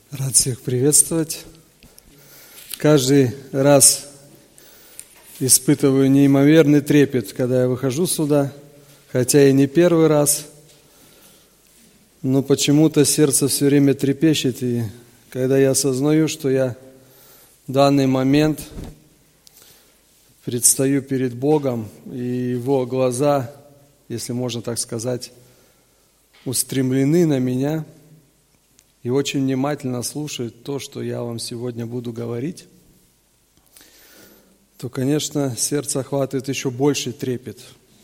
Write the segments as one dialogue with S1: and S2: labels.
S1: Рад всех приветствовать. Каждый раз испытываю неимоверный трепет, когда я выхожу сюда, хотя и не первый раз, но почему-то сердце все время трепещет, и когда я осознаю, что я в данный момент предстаю перед Богом, и Его глаза, если можно так сказать, устремлены на меня, и очень внимательно слушают то, что я вам сегодня буду говорить, то, конечно, сердце охватывает еще больший трепет.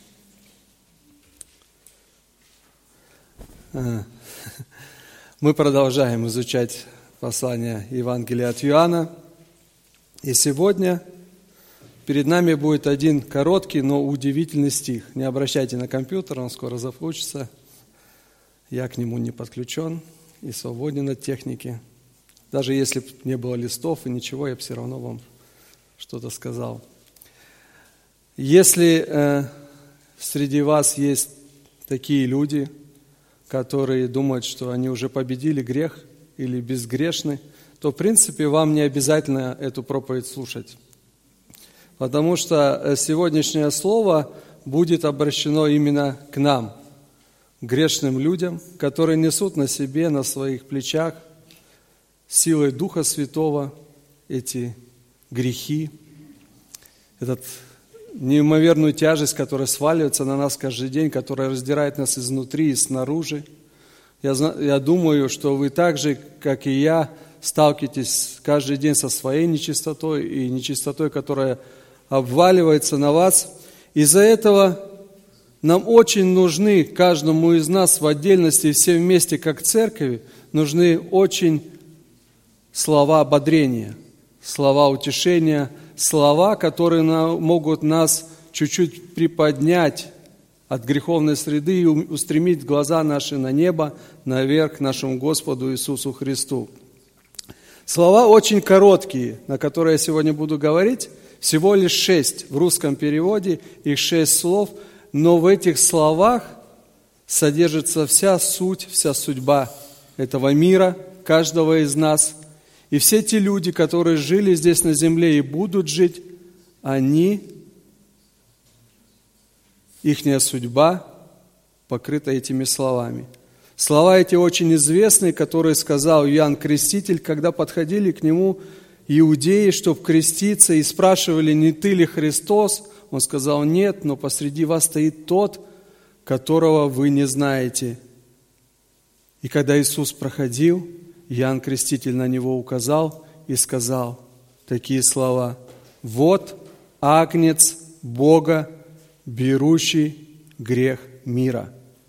S1: Мы продолжаем изучать послание Евангелия от Иоанна. И сегодня перед нами будет один короткий, но удивительный стих. Не обращайте на компьютер, он скоро запустится. Я к нему не подключен и свободен от техники. Даже если бы не было листов и ничего, я бы все равно вам что-то сказал. Если среди вас есть такие люди, которые думают, что они уже победили грех или безгрешны, то, в принципе, вам не обязательно эту проповедь слушать. Потому что сегодняшнее слово будет обращено именно к нам, грешным людям, которые несут на себе, на своих плечах силой Духа Святого эти грехи, эту неимоверную тяжесть, которая сваливается на нас каждый день, которая раздирает нас изнутри и снаружи. Я думаю, что вы так же, как и я, сталкиваетесь каждый день со своей нечистотой и нечистотой, которая обваливается на вас. Из-за этого нам очень нужны, каждому из нас в отдельности и все вместе, как церковь, нужны очень слова ободрения, слова утешения, слова, которые могут нас чуть-чуть приподнять от греховной среды и устремить глаза наши на небо, наверх к нашему Господу Иисусу Христу. Слова очень короткие, на которые я сегодня буду говорить, всего лишь 6 в русском переводе, их 6 слов, но в этих словах содержится вся суть, вся судьба этого мира, каждого из нас. И все те люди, которые жили здесь на земле и будут жить, ихняя судьба покрыта этими словами. Слова эти очень известные, которые сказал Иоанн Креститель, когда подходили к нему иудеи, чтобы креститься, и спрашивали, не ты ли Христос? Он сказал, нет, но посреди вас стоит тот, которого вы не знаете. И когда Иисус проходил, Иоанн Креститель на него указал и сказал такие слова. Вот агнец Бога, берущий грех мира.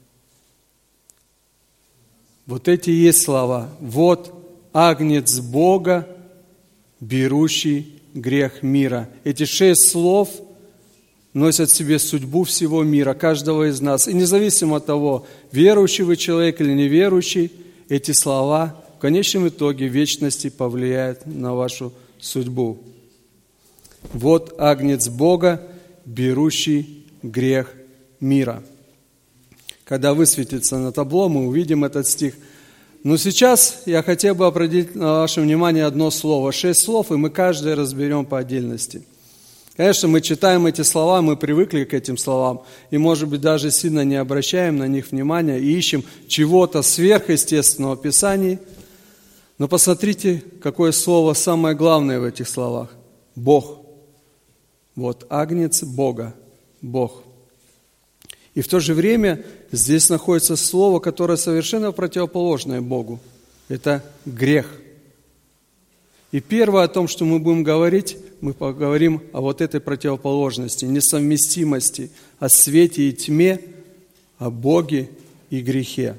S1: Вот эти и есть слова. Вот агнец Бога, берущий грех мира. Эти 6 слов носят в себе судьбу всего мира, каждого из нас. И независимо от того, верующий вы человек или неверующий, эти слова в конечном итоге в вечности повлияют на вашу судьбу. Вот агнец Бога, берущий грех мира. Когда высветится на табло, мы увидим этот стих. Но сейчас я хотел бы обратить на ваше внимание одно слово. 6 слов, и мы каждое разберем по отдельности. Конечно, мы читаем эти слова, мы привыкли к этим словам, и, может быть, даже сильно не обращаем на них внимания и ищем чего-то сверхъестественного в Писании. Но посмотрите, какое слово самое главное в этих словах. Бог. Вот агнец Бога, Бог. И в то же время здесь находится слово, которое совершенно противоположное Богу. Это грех. И первое о том, что мы будем говорить, мы поговорим о вот этой противоположности, несовместимости, о свете и тьме, о Боге и грехе.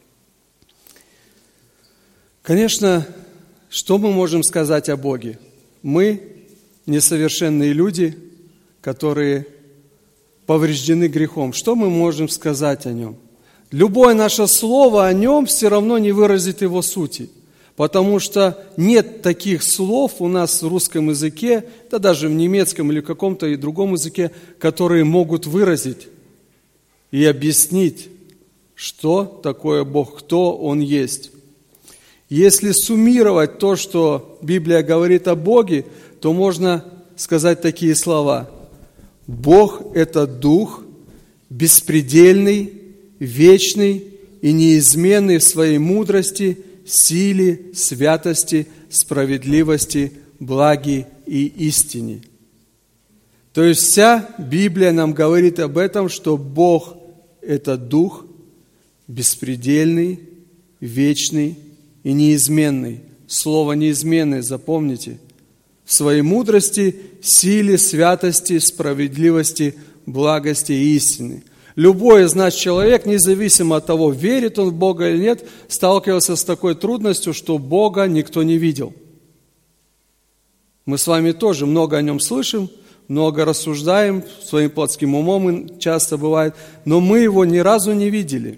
S1: Конечно, что мы можем сказать о Боге? Мы несовершенные люди, которые повреждены грехом. Что мы можем сказать о Нем? Любое наше слово о Нем все равно не выразит Его сути. Потому что нет таких слов у нас в русском языке, да даже в немецком или каком-то и другом языке, которые могут выразить и объяснить, что такое Бог, кто Он есть. Если суммировать то, что Библия говорит о Боге, то можно сказать такие слова. Бог – это Дух, беспредельный, вечный и неизменный в своей мудрости, силе, святости, справедливости, благе и истине. То есть вся Библия нам говорит об этом, что Бог – это Дух, беспредельный, вечный и неизменный. Слово «неизменный» запомните. В своей мудрости, силе, святости, справедливости, благости и истины. Любой из нас человек, независимо от того, верит он в Бога или нет, сталкивался с такой трудностью, что Бога никто не видел. Мы с вами тоже много о Нем слышим, много рассуждаем, своим плотским умом часто бывает, но мы Его ни разу не видели.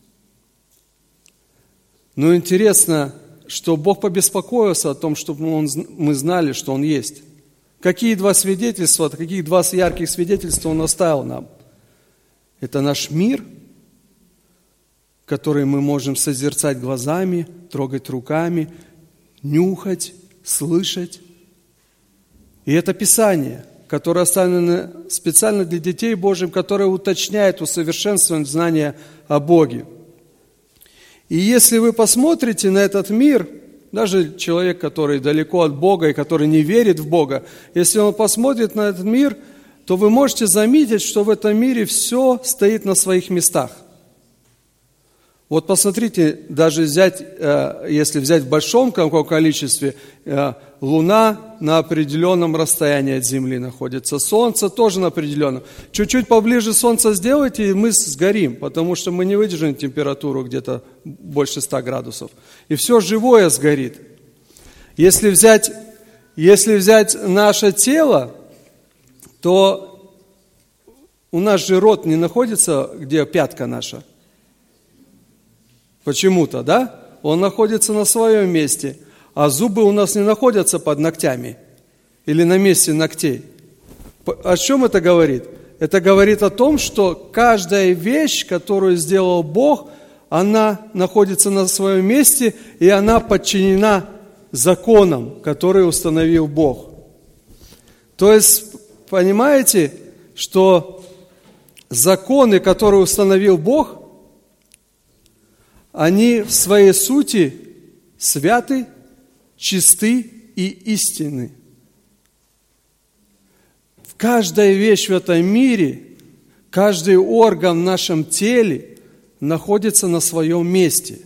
S1: Но интересно, что Бог побеспокоился о том, чтобы мы знали, что Он есть. Какие два свидетельства, каких два ярких свидетельства Он оставил нам? Это наш мир, который мы можем созерцать глазами, трогать руками, нюхать, слышать. И это Писание, которое оставлено специально для детей Божьих, которое уточняет, усовершенствует знания о Боге. И если вы посмотрите на этот мир, даже человек, который далеко от Бога и который не верит в Бога, если он посмотрит на этот мир, то вы можете заметить, что в этом мире все стоит на своих местах. Вот посмотрите, даже если взять в большом количестве, Луна на определенном расстоянии от Земли находится, Солнце тоже на определенном. Чуть-чуть поближе Солнца сделайте, и мы сгорим, потому что мы не выдержим температуру где-то больше 100 градусов. И все живое сгорит. Если взять наше тело, то у нас же рот не находится, где пятка наша. Почему-то, да? Он находится на своем месте, а зубы у нас не находятся под ногтями или на месте ногтей. О чем это говорит? Это говорит о том, что каждая вещь, которую сделал Бог, она находится на своем месте, и она подчинена законам, которые установил Бог. То есть, понимаете, что законы, которые установил Бог, они в своей сути святы, чисты и истинны. Каждая вещь в этом мире, каждый орган в нашем теле находится на своем месте.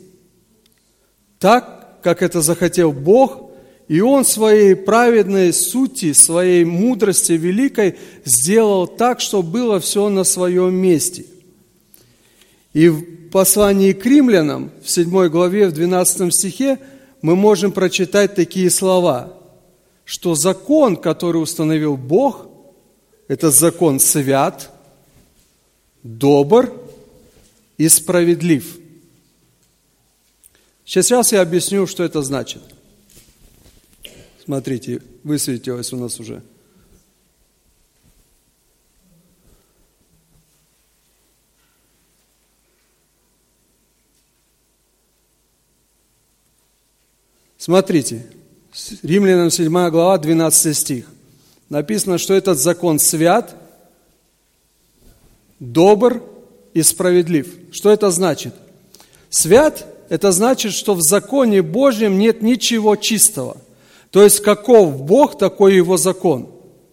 S1: Так, как это захотел Бог, и Он в своей праведной сути, своей мудрости великой сделал так, чтобы было все на своем месте. И в послании к римлянам, в 7 главе, в 12 стихе, мы можем прочитать такие слова, что закон, который установил Бог, это закон свят, добр и справедлив. Сейчас я объясню, что это значит. Смотрите, высветилось у нас уже. Смотрите, Римлянам 7 глава, 12 стих. Написано, что этот закон свят, добр и справедлив. Что это значит? Свят – это значит, что в законе Божьем нет ничего чистого. То есть, каков Бог, такой его закон.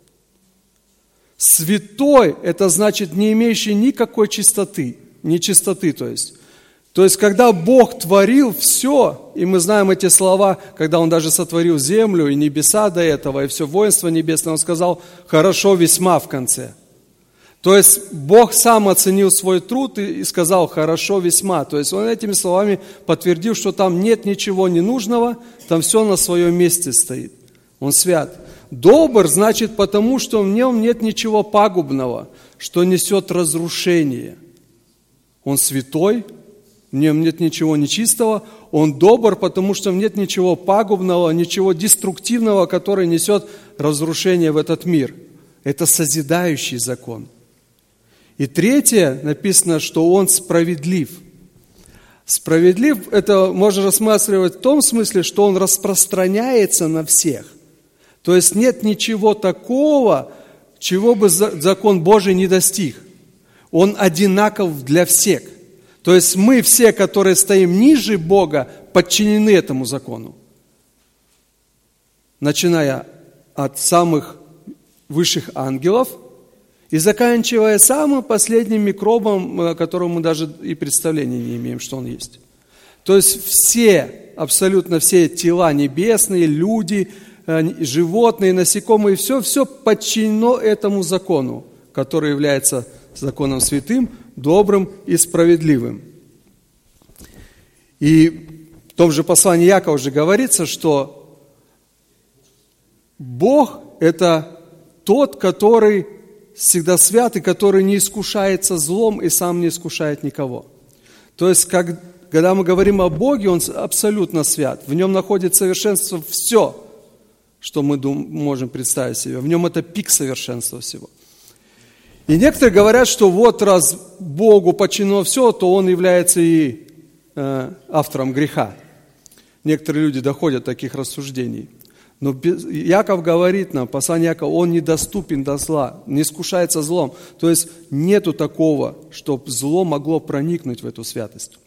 S1: Святой – это значит, не имеющий никакой чистоты, нечистоты, то есть. То есть, когда Бог творил все, и мы знаем эти слова, когда Он даже сотворил землю и небеса до этого, и все воинство небесное, Он сказал, хорошо весьма в конце. То есть, Бог сам оценил свой труд и сказал, хорошо весьма. То есть, Он этими словами подтвердил, что там нет ничего ненужного, там все на своем месте стоит. Он свят. Добр значит потому, что в нем нет ничего пагубного, что несет разрушение. Он святой, в нем нет ничего нечистого, он добр, потому что нет ничего пагубного, ничего деструктивного, которое несет разрушение в этот мир. Это созидающий закон. И третье, написано, что он справедлив. Справедлив, это можно рассматривать в том смысле, что он распространяется на всех. То есть нет ничего такого, чего бы закон Божий не достиг. Он одинаков для всех. То есть мы все, которые стоим ниже Бога, подчинены этому закону. Начиная от самых высших ангелов и заканчивая самым последним микробом, о котором мы даже и представления не имеем, что он есть. То есть все, абсолютно все тела небесные, люди, животные, насекомые, все подчинено этому закону, который является законом святым, добрым и справедливым. И в том же послании Иакова уже говорится, что Бог – это тот, который всегда свят и который не искушается злом и сам не искушает никого. То есть, когда мы говорим о Боге, Он абсолютно свят. В Нем находит совершенство все, что мы можем представить себе. В Нем это пик совершенства всего. И некоторые говорят, что вот раз Богу подчинено все, то Он является и автором греха. Некоторые люди доходят до таких рассуждений. Но Иаков говорит нам, послание Иакова, он недоступен до зла, не искушается злом. То есть нету такого, чтобы зло могло проникнуть в эту святость.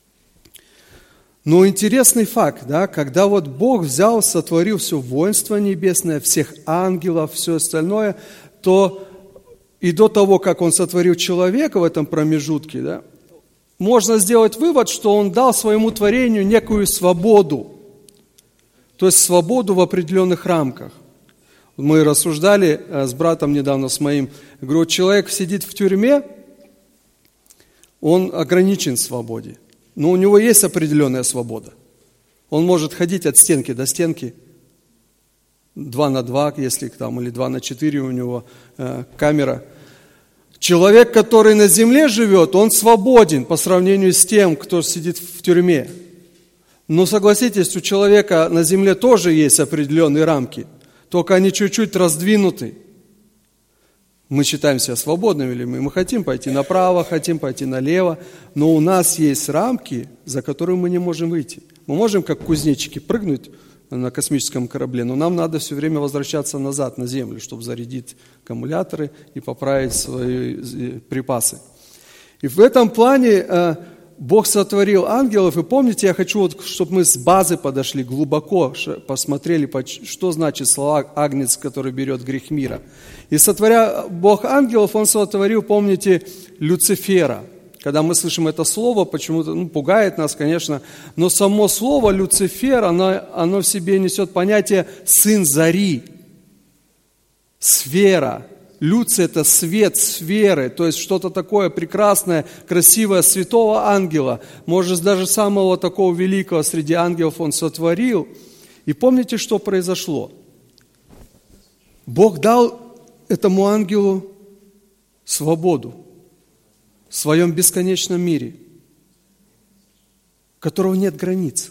S1: Но интересный факт, да, когда вот Бог взял, сотворил все воинство небесное, всех ангелов, все остальное, то и до того, как Он сотворил человека в этом промежутке, да, можно сделать вывод, что Он дал своему творению некую свободу. То есть свободу в определенных рамках. Мы рассуждали с братом недавно, с моим. Говорю, человек сидит в тюрьме, он ограничен в свободе. Но у него есть определенная свобода. Он может ходить от стенки до стенки, 2 на 2, если там, или 2 на 4 у него камера. Человек, который на земле живет, он свободен по сравнению с тем, кто сидит в тюрьме. Но согласитесь, у человека на земле тоже есть определенные рамки, только они чуть-чуть раздвинуты. Мы считаем себя свободными, или мы хотим пойти направо, хотим пойти налево, но у нас есть рамки, за которые мы не можем выйти. Мы можем, как кузнечики, прыгнуть на космическом корабле, но нам надо все время возвращаться назад на Землю, чтобы зарядить аккумуляторы и поправить свои припасы. И в этом плане Бог сотворил ангелов, и помните, я хочу, вот, чтобы мы с базы подошли, глубоко посмотрели, что значит слова «агнец, который берет грех мира». И сотворя Бог ангелов, Он сотворил, помните, Люцифера. Когда мы слышим это слово, почему-то пугает нас, конечно, но само слово Люцифер, оно в себе несет понятие «сын зари», «сфера». Люций – это свет сферы, то есть что-то такое прекрасное, красивое, святого ангела. Может, даже самого такого великого среди ангелов Он сотворил. И помните, что произошло? Бог дал этому ангелу свободу в своем бесконечном мире, у которого нет границ.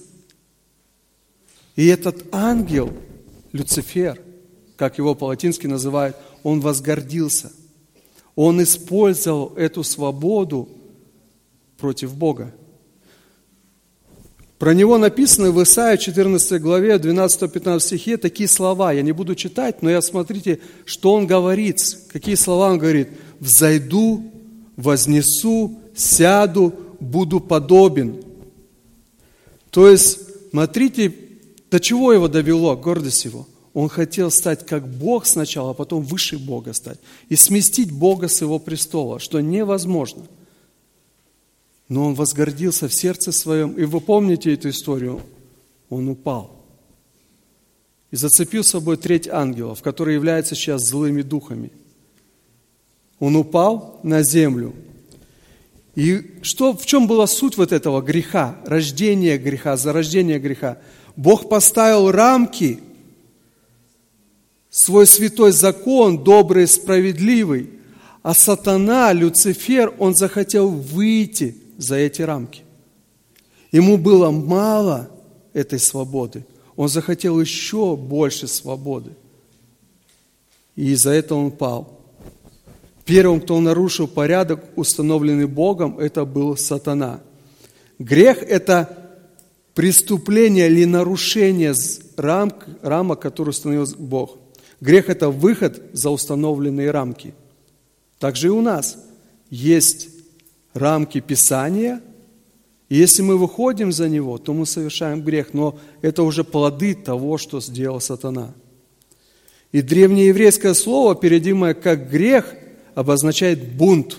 S1: И этот ангел, Люцифер, как его по-латински называют, он возгордился. Он использовал эту свободу против Бога. Про него написано в Исаии 14 главе, 12-15 стихе такие слова. Я не буду читать, но смотрите, что он говорит, какие слова он говорит. «Взойду, вознесу, сяду, буду подобен». То есть, смотрите, до чего его довело, гордость его. Он хотел стать как Бог сначала, а потом выше Бога стать. И сместить Бога с Его престола, что невозможно. Но он возгордился в сердце своем. И вы помните эту историю? Он упал. И зацепил с собой треть ангелов, которые являются сейчас злыми духами. Он упал на землю. И в чем была суть вот этого греха, рождения греха, зарождения греха? Бог поставил рамки, свой святой закон, добрый и справедливый, а сатана, Люцифер, он захотел выйти за эти рамки. Ему было мало этой свободы. Он захотел еще больше свободы. И из-за этого он пал. Первым, кто нарушил порядок, установленный Богом, это был сатана. Грех – это преступление или нарушение рамок, которые установил Бог. Грех – это выход за установленные рамки. Также и у нас есть рамки Писания, и если мы выходим за него, то мы совершаем грех, но это уже плоды того, что сделал сатана. И древнееврейское слово, переводимое как грех, обозначает бунт.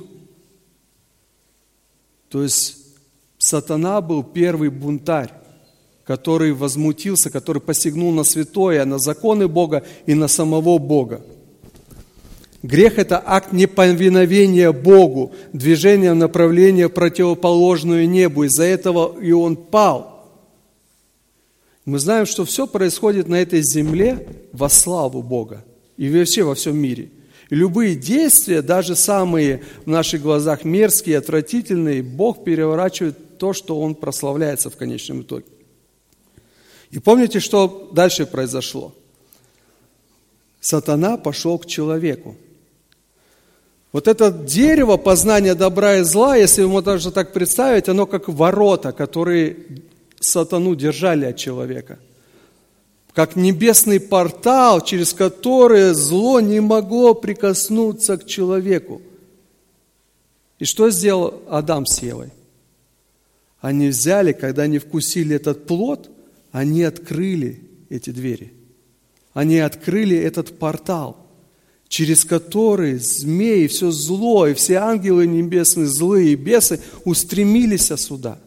S1: То есть сатана был первый бунтарь, который возмутился, который посягнул на святое, на законы Бога и на самого Бога. Грех – это акт неповиновения Богу, движение в направлении противоположное небу. Из-за этого и он пал. Мы знаем, что все происходит на этой земле во славу Бога и вообще во всем мире. И любые действия, даже самые в наших глазах мерзкие, отвратительные, Бог переворачивает то, что Он прославляется в конечном итоге. И помните, что дальше произошло? Сатана пошел к человеку. Вот это дерево познания добра и зла, если вы можете даже так представить, оно как ворота, которые сатану держали от человека. Как небесный портал, через который зло не могло прикоснуться к человеку. И что сделал Адам с Евой? Они взяли, когда они вкусили этот плод, они открыли эти двери. Они открыли этот портал, через который змеи, все зло, и все ангелы небесные, злые бесы устремились сюда.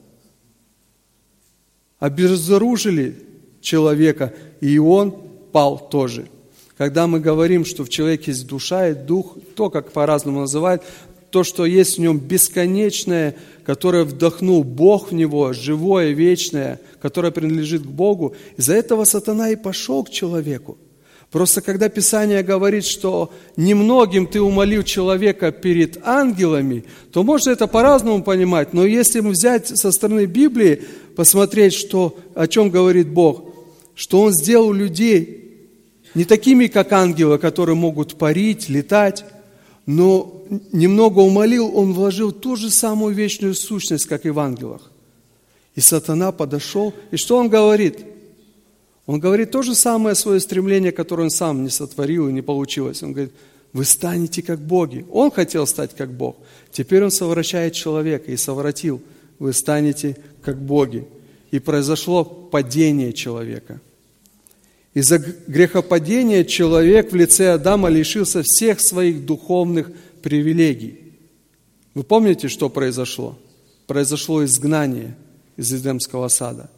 S1: Обезоружили человека, и он пал тоже. Когда мы говорим, что в человеке есть душа и дух, то, как по-разному называют, то, что есть в нем бесконечное, которое вдохнул Бог в него, живое, вечное, которое принадлежит к Богу, из-за этого сатана и пошел к человеку. Просто когда Писание говорит, что немногим ты умолил человека перед ангелами, то можно это по-разному понимать. Но если мы взять со стороны Библии, посмотреть, что, о чем говорит Бог, что Он сделал людей не такими, как ангелы, которые могут парить, летать, но немного умолил, Он вложил ту же самую вечную сущность, как и в ангелах. И сатана подошел, и что он говорит? Он говорит то же самое свое стремление, которое он сам не сотворил и не получилось. Он говорит, вы станете как боги. Он хотел стать как Бог. Теперь он совращает человека и совратил. Вы станете как боги. И произошло падение человека. Из-за грехопадения человек в лице Адама лишился всех своих духовных привилегий. Вы помните, что произошло? Произошло изгнание из Эдемского сада.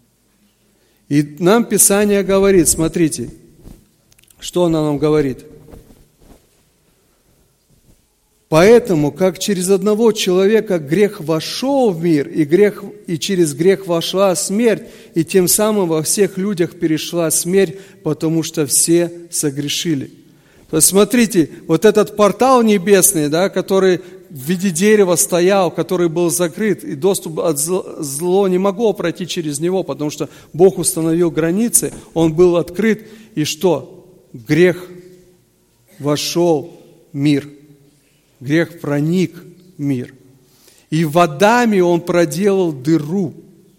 S1: И нам Писание говорит, смотрите, что оно нам говорит. Поэтому, как через одного человека грех вошел в мир, и через грех вошла смерть, и тем самым во всех людях перешла смерть, потому что все согрешили. То есть, смотрите, вот этот портал небесный, да, который в виде дерева стоял, который был закрыт, и доступ от зло не могло пройти через него, потому что Бог установил границы, он был открыт, и что? Грех вошел в мир, грех проник в мир. И в Адаме он проделал дыру,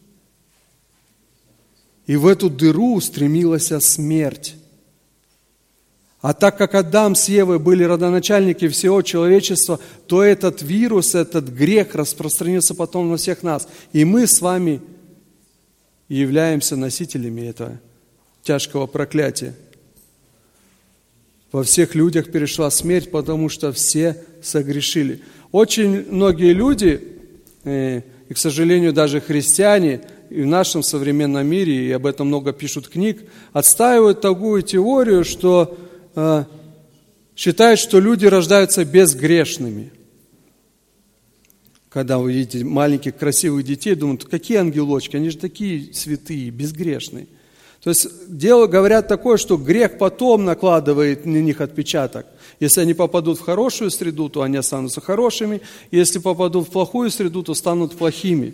S1: и в эту дыру устремилась смерть. А так как Адам с Евой были родоначальники всего человечества, то этот вирус, этот грех распространился потом на всех нас. И мы с вами являемся носителями этого тяжкого проклятия. Во всех людях перешла смерть, потому что все согрешили. Очень многие люди, и, к сожалению, даже христиане, и в нашем современном мире, и об этом много пишут книг, отстаивают такую теорию, что считают, что люди рождаются безгрешными. Когда вы видите маленьких красивых детей, думают, какие ангелочки, они же такие святые, безгрешные. То есть говорят такое, что грех потом накладывает на них отпечаток. Если они попадут в хорошую среду, то они останутся хорошими. Если попадут в плохую среду, то станут плохими.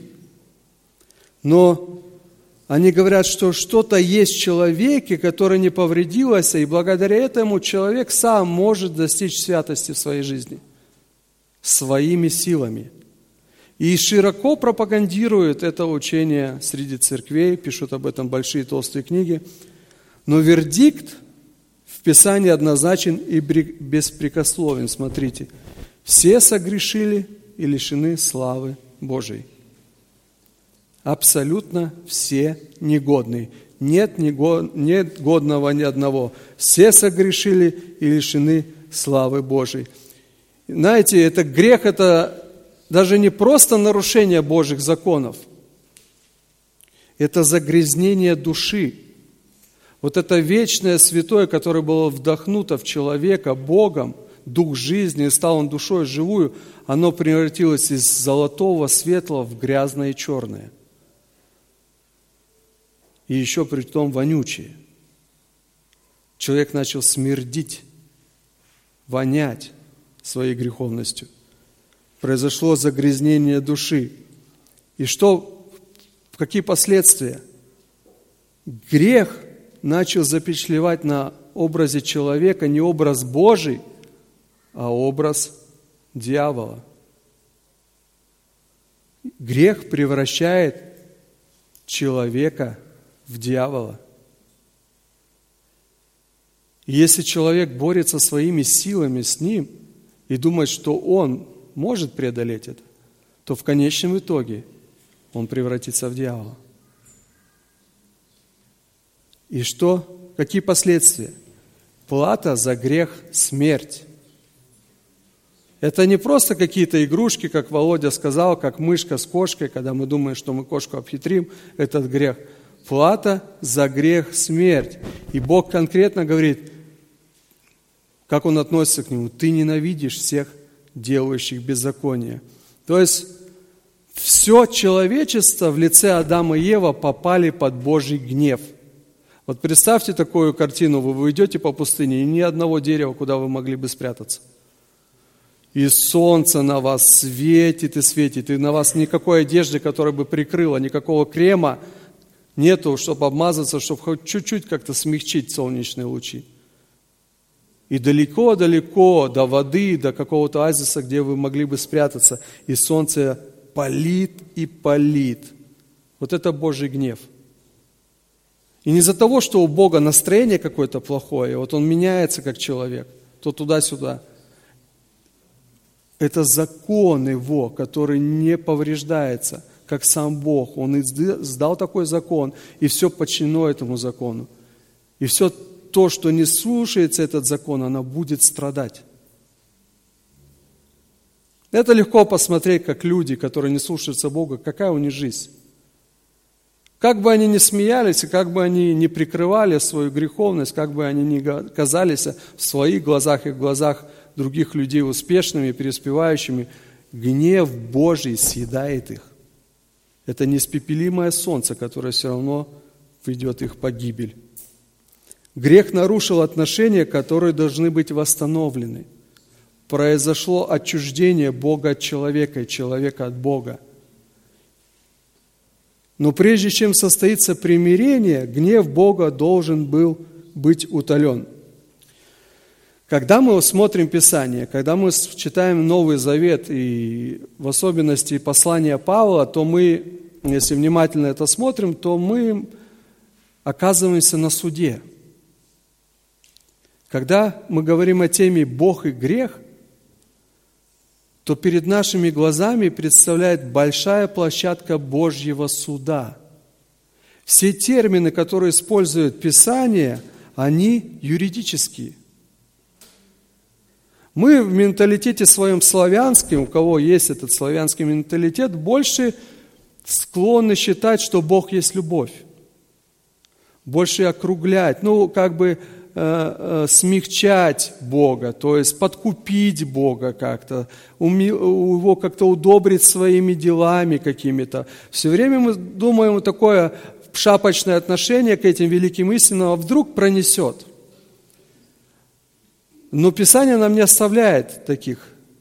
S1: Но они говорят, что что-то есть в человеке, которое не повредилось, и благодаря этому человек сам может достичь святости в своей жизни своими силами. И широко пропагандируют это учение среди церквей, пишут об этом большие толстые книги. Но вердикт в Писании однозначен и беспрекословен. Смотрите, все согрешили и лишены славы Божией. Абсолютно все негодные. Нет годного ни одного. Все согрешили и лишены славы Божией. Знаете, это грех, это даже не просто нарушение Божьих законов. Это загрязнение души. Вот это вечное святое, которое было вдохнуто в человека Богом, дух жизни, и стал он душой живую, оно превратилось из золотого, светлого в грязное и черное. И еще при том вонючее. Человек начал смердить, вонять своей греховностью. Произошло загрязнение души. И какие последствия? Грех начал запечатлевать на образе человека не образ Божий, а образ дьявола. Грех превращает человека в дьявола. И если человек борется своими силами с ним и думает, что он может преодолеть это, то в конечном итоге он превратится в дьявола. И какие последствия? Плата за грех – смерть. Это не просто какие-то игрушки, как Володя сказал, как мышка с кошкой, когда мы думаем, что мы кошку обхитрим, этот грех. Плата за грех – смерть. И Бог конкретно говорит, как Он относится к нему. Ты ненавидишь всех делающих беззаконие. То есть все человечество в лице Адама и Евы попали под Божий гнев. Вот представьте такую картину, вы идете по пустыне, и ни одного дерева, куда вы могли бы спрятаться. И солнце на вас светит, и на вас никакой одежды, которая бы прикрыла, никакого крема нету, чтобы обмазаться, чтобы хоть чуть-чуть как-то смягчить солнечные лучи. И далеко-далеко до воды, до какого-то оазиса, где вы могли бы спрятаться, и солнце палит и палит. Вот это Божий гнев. И не из-за того, что у Бога настроение какое-то плохое, вот Он меняется как человек, то туда-сюда. Это закон Его, который не повреждается, как сам Бог. Он издал такой закон, и все подчинено этому закону. И все то, что не слушается этот закон, оно будет страдать. Это легко посмотреть, как люди, которые не слушаются Бога, какая у них жизнь. Как бы они ни смеялись, и как бы они ни прикрывали свою греховность, как бы они ни казались в своих глазах и в глазах других людей успешными, преуспевающими, гнев Божий съедает их. Это неиспепелимое солнце, которое все равно ведет их в погибель. Грех нарушил отношения, которые должны быть восстановлены. Произошло отчуждение Бога от человека и человека от Бога. Но прежде чем состоится примирение, гнев Бога должен был быть утолен. Когда мы смотрим Писание, когда мы читаем Новый Завет, и в особенности послания Павла, то мы, если внимательно это смотрим, то мы оказываемся на суде. Когда мы говорим о теме «Бог и грех», то перед нашими глазами представляет большая площадка Божьего суда. Все термины, которые использует Писание, они юридические. Мы в менталитете своем славянском, у кого есть этот славянский менталитет, больше склонны считать, что Бог есть любовь. Больше округлять, смягчать Бога, то есть подкупить Бога как-то, его как-то удобрить своими делами какими-то. Все время мы думаем, такое шапочное отношение к этим великим истинам, а вдруг пронесет. Но Писание нам не оставляет таких,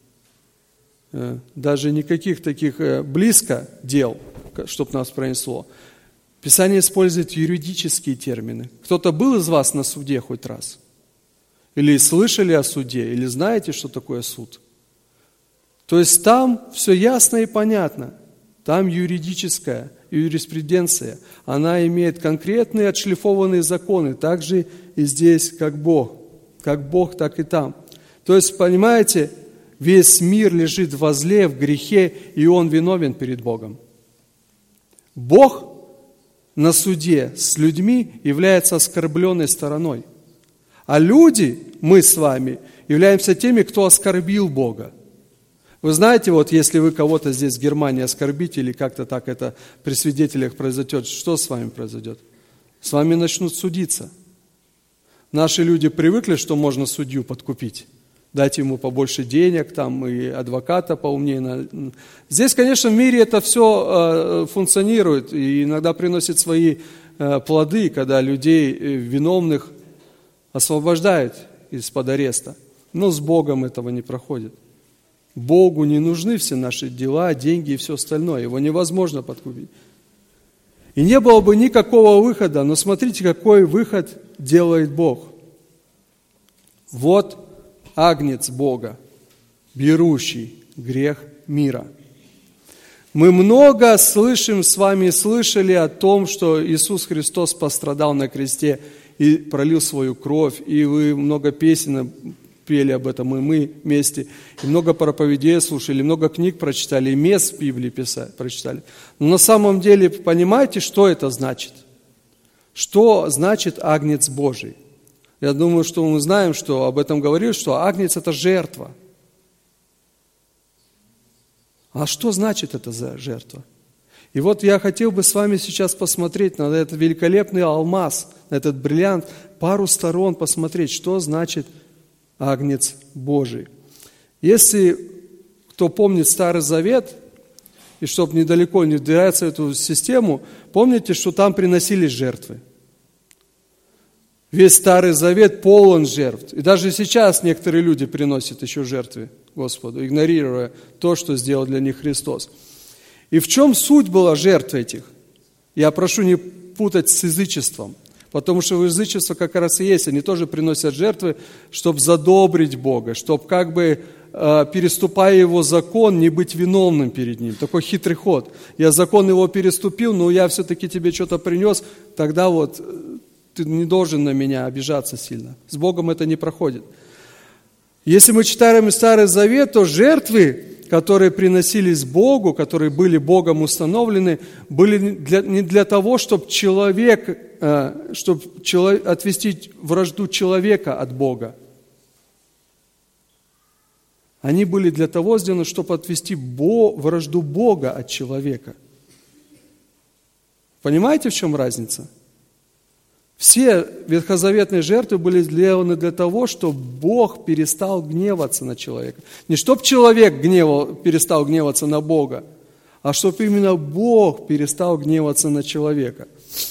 S1: даже никаких таких близко дел, чтобы нас пронесло. Писание использует юридические термины. Кто-то был из вас на суде хоть раз? Или слышали о суде? Или знаете, что такое суд? То есть там все ясно и понятно. Там юридическая юриспруденция. Она имеет конкретные отшлифованные законы. Так же и здесь, как Бог. Как Бог, так и там. То есть, понимаете, весь мир лежит во зле, в грехе, и он виновен перед Богом. Бог на суде с людьми является оскорбленной стороной. А люди, мы с вами, являемся теми, кто оскорбил Бога. Вы знаете, вот если вы кого-то здесь в Германии оскорбите или как-то так это при свидетелях произойдет, что с вами произойдет? С вами начнут судиться. Наши люди привыкли, что можно судью подкупить. Дать ему побольше денег, там, и адвоката поумнее. Здесь, конечно, в мире это все функционирует и иногда приносит свои плоды, когда людей виновных освобождают из-под ареста. Но с Богом этого не проходит. Богу не нужны все наши дела, деньги и все остальное. Его невозможно подкупить. И не было бы никакого выхода, но смотрите, какой выход делает Бог. Вот агнец Бога, берущий грех мира. Мы много слышали о том, что Иисус Христос пострадал на кресте и пролил свою кровь, и вы много песен пели об этом, и мы вместе, и много проповедей слушали, много книг прочитали, и мест в Библии прочитали. Но на самом деле, понимаете, что это значит? Что значит агнец Божий? Я думаю, что мы знаем, что об этом говорил, что агнец – это жертва. А что значит это за жертва? И вот я хотел бы с вами сейчас посмотреть на этот великолепный алмаз, на этот бриллиант, пару сторон посмотреть, что значит агнец Божий. Если кто помнит Старый Завет, и чтобы недалеко не вдираться в эту систему, помните, что там приносились жертвы. Весь Старый Завет полон жертв. И даже сейчас некоторые люди приносят еще жертвы Господу, игнорируя то, что сделал для них Христос. И в чем суть была жертв этих? Я прошу не путать с язычеством. Потому что в язычестве как раз и есть, они тоже приносят жертвы, чтобы задобрить Бога, чтобы как бы, переступая Его закон, не быть виновным перед Ним. Такой хитрый ход. Я закон Его переступил, но я все-таки тебе что-то принес, тогда вот ты не должен на меня обижаться сильно. С Богом это не проходит. Если мы читаем Старый Завет, то жертвы, которые приносились Богу, которые были Богом установлены, были не для того, чтобы отвести вражду человека от Бога. Они были для того сделаны, чтобы отвести вражду Бога от человека. Понимаете, в чем разница? Все ветхозаветные жертвы были сделаны для того, чтобы Бог перестал гневаться на человека. Не чтобы человек перестал гневаться на Бога, а чтобы именно Бог перестал гневаться на человека.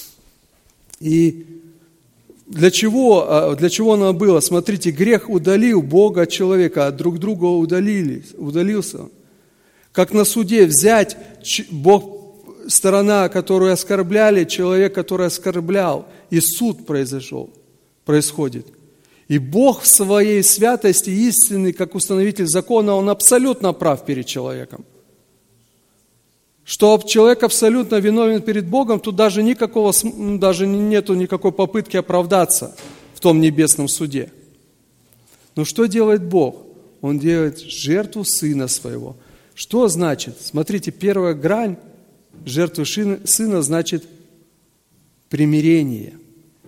S1: И для чего оно было? Смотрите, грех удалил Бога от человека, а друг друга удалился. Как на суде взять Бог, сторона, которую оскорбляли, человек, который оскорблял, и суд происходит. И Бог в своей святости истинный, как установитель закона, Он абсолютно прав перед человеком. Что человек абсолютно виновен перед Богом, тут даже нету никакой попытки оправдаться в том небесном суде. Но что делает Бог? Он делает жертву Сына Своего. Что значит? Смотрите, первая грань жертвы Сына значит примирение.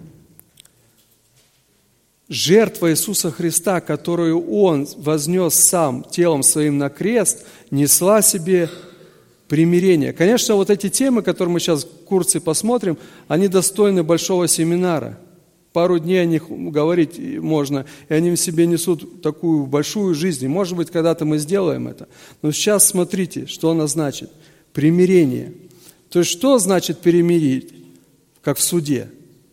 S1: Жертва Иисуса Христа, которую Он вознес Сам телом Своим на крест, несла себе примирение. Конечно, вот эти темы, которые мы сейчас в курсе посмотрим, они достойны большого семинара. Пару дней о них говорить можно, и они в себе несут такую большую жизнь. И, может быть, когда-то мы сделаем это. Но сейчас смотрите, что оно значит. Примирение. То есть, что значит примирить, как в суде?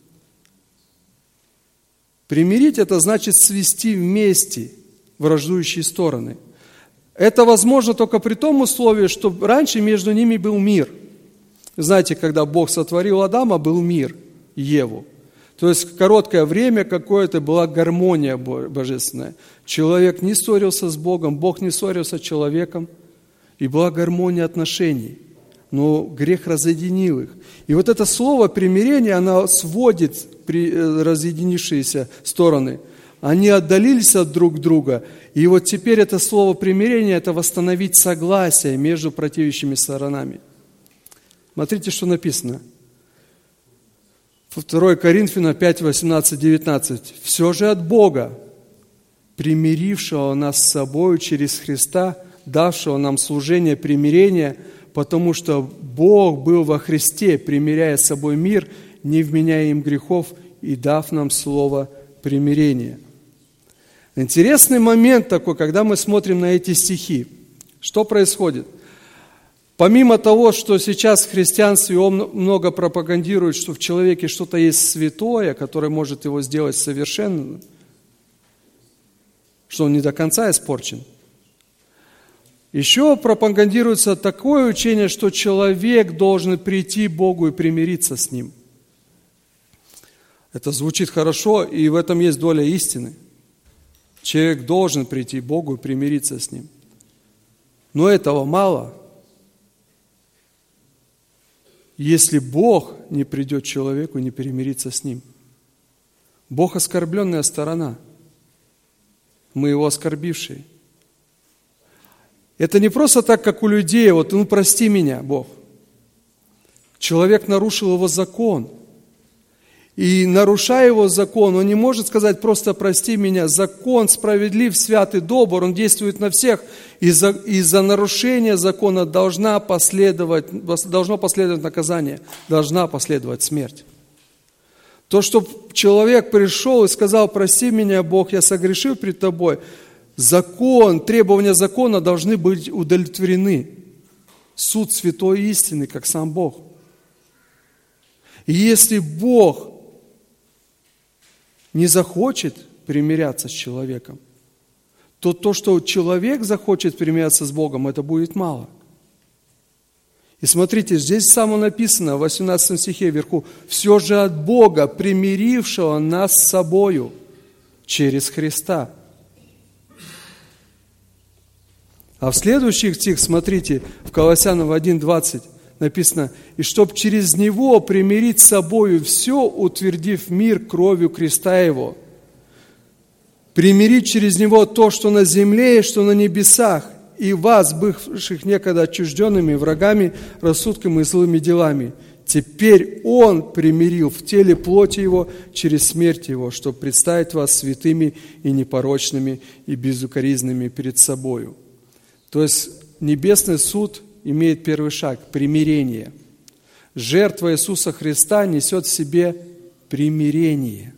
S1: Примирить – это значит свести вместе враждующие стороны. Это возможно только при том условии, что раньше между ними был мир. Знаете, когда Бог сотворил Адама, был мир, Еву. То есть короткое время какое-то была гармония божественная. Человек не ссорился с Богом, Бог не ссорился с человеком, и была гармония отношений. Но грех разъединил их. И вот это слово примирение, оно сводит разъединившиеся стороны. Они отдалились от друг друга. И вот теперь это слово примирение, это восстановить согласие между противящими сторонами. Смотрите, что написано. 2 Коринфянам 5, 18, 19. «Все же от Бога, примирившего нас с собою через Христа, давшего нам служение примирения, потому что Бог был во Христе, примиряя с собой мир, не вменяя им грехов, и дав нам слово примирения». Интересный момент такой, когда мы смотрим на эти стихи. Что происходит? Помимо того, что сейчас в христианстве много пропагандирует, что в человеке что-то есть святое, которое может его сделать совершенным, что он не до конца испорчен. Еще пропагандируется такое учение, что человек должен прийти к Богу и примириться с Ним. Это звучит хорошо, и в этом есть доля истины. Человек должен прийти к Богу и примириться с Ним. Но этого мало. Если Бог не придет к человеку и не примирится с ним. Бог оскорбленная сторона. Мы Его оскорбившие. Это не просто так, как у людей, вот, ну прости меня, Бог. Человек нарушил Его закон. И нарушая Его закон, он не может сказать просто прости меня. Закон справедлив, свят и добр, он действует на всех. И за нарушение закона должно последовать наказание, должна последовать смерть. То, что человек пришел и сказал, прости меня, Бог, я согрешил пред Тобой, закон, требования закона должны быть удовлетворены. Суд святой истины, как сам Бог. И если Бог не захочет примиряться с человеком, то, что человек захочет примиряться с Богом, это будет мало. И смотрите, здесь само написано, в 18 стихе вверху, «Все же от Бога, примирившего нас с собою через Христа». А в следующих стих, смотрите, в Колоссянам 1:20 написано, «И чтоб через Него примирить с собою все, утвердив мир кровью креста Его». Примирить через Него то, что на земле и что на небесах, и вас, бывших некогда отчужденными врагами, рассудком и злыми делами. Теперь Он примирил в теле плоти Его через смерть Его, чтобы представить вас святыми и непорочными и безукоризненными перед собою. То есть небесный суд имеет первый шаг – примирение. Жертва Иисуса Христа несет в себе примирение.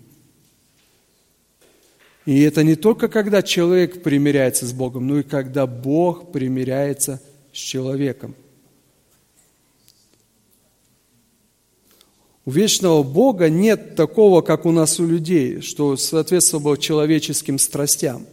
S1: И это не только когда человек примиряется с Богом, но и когда Бог примиряется с человеком. У вечного Бога нет такого, как у нас у людей, что соответствовало человеческим страстям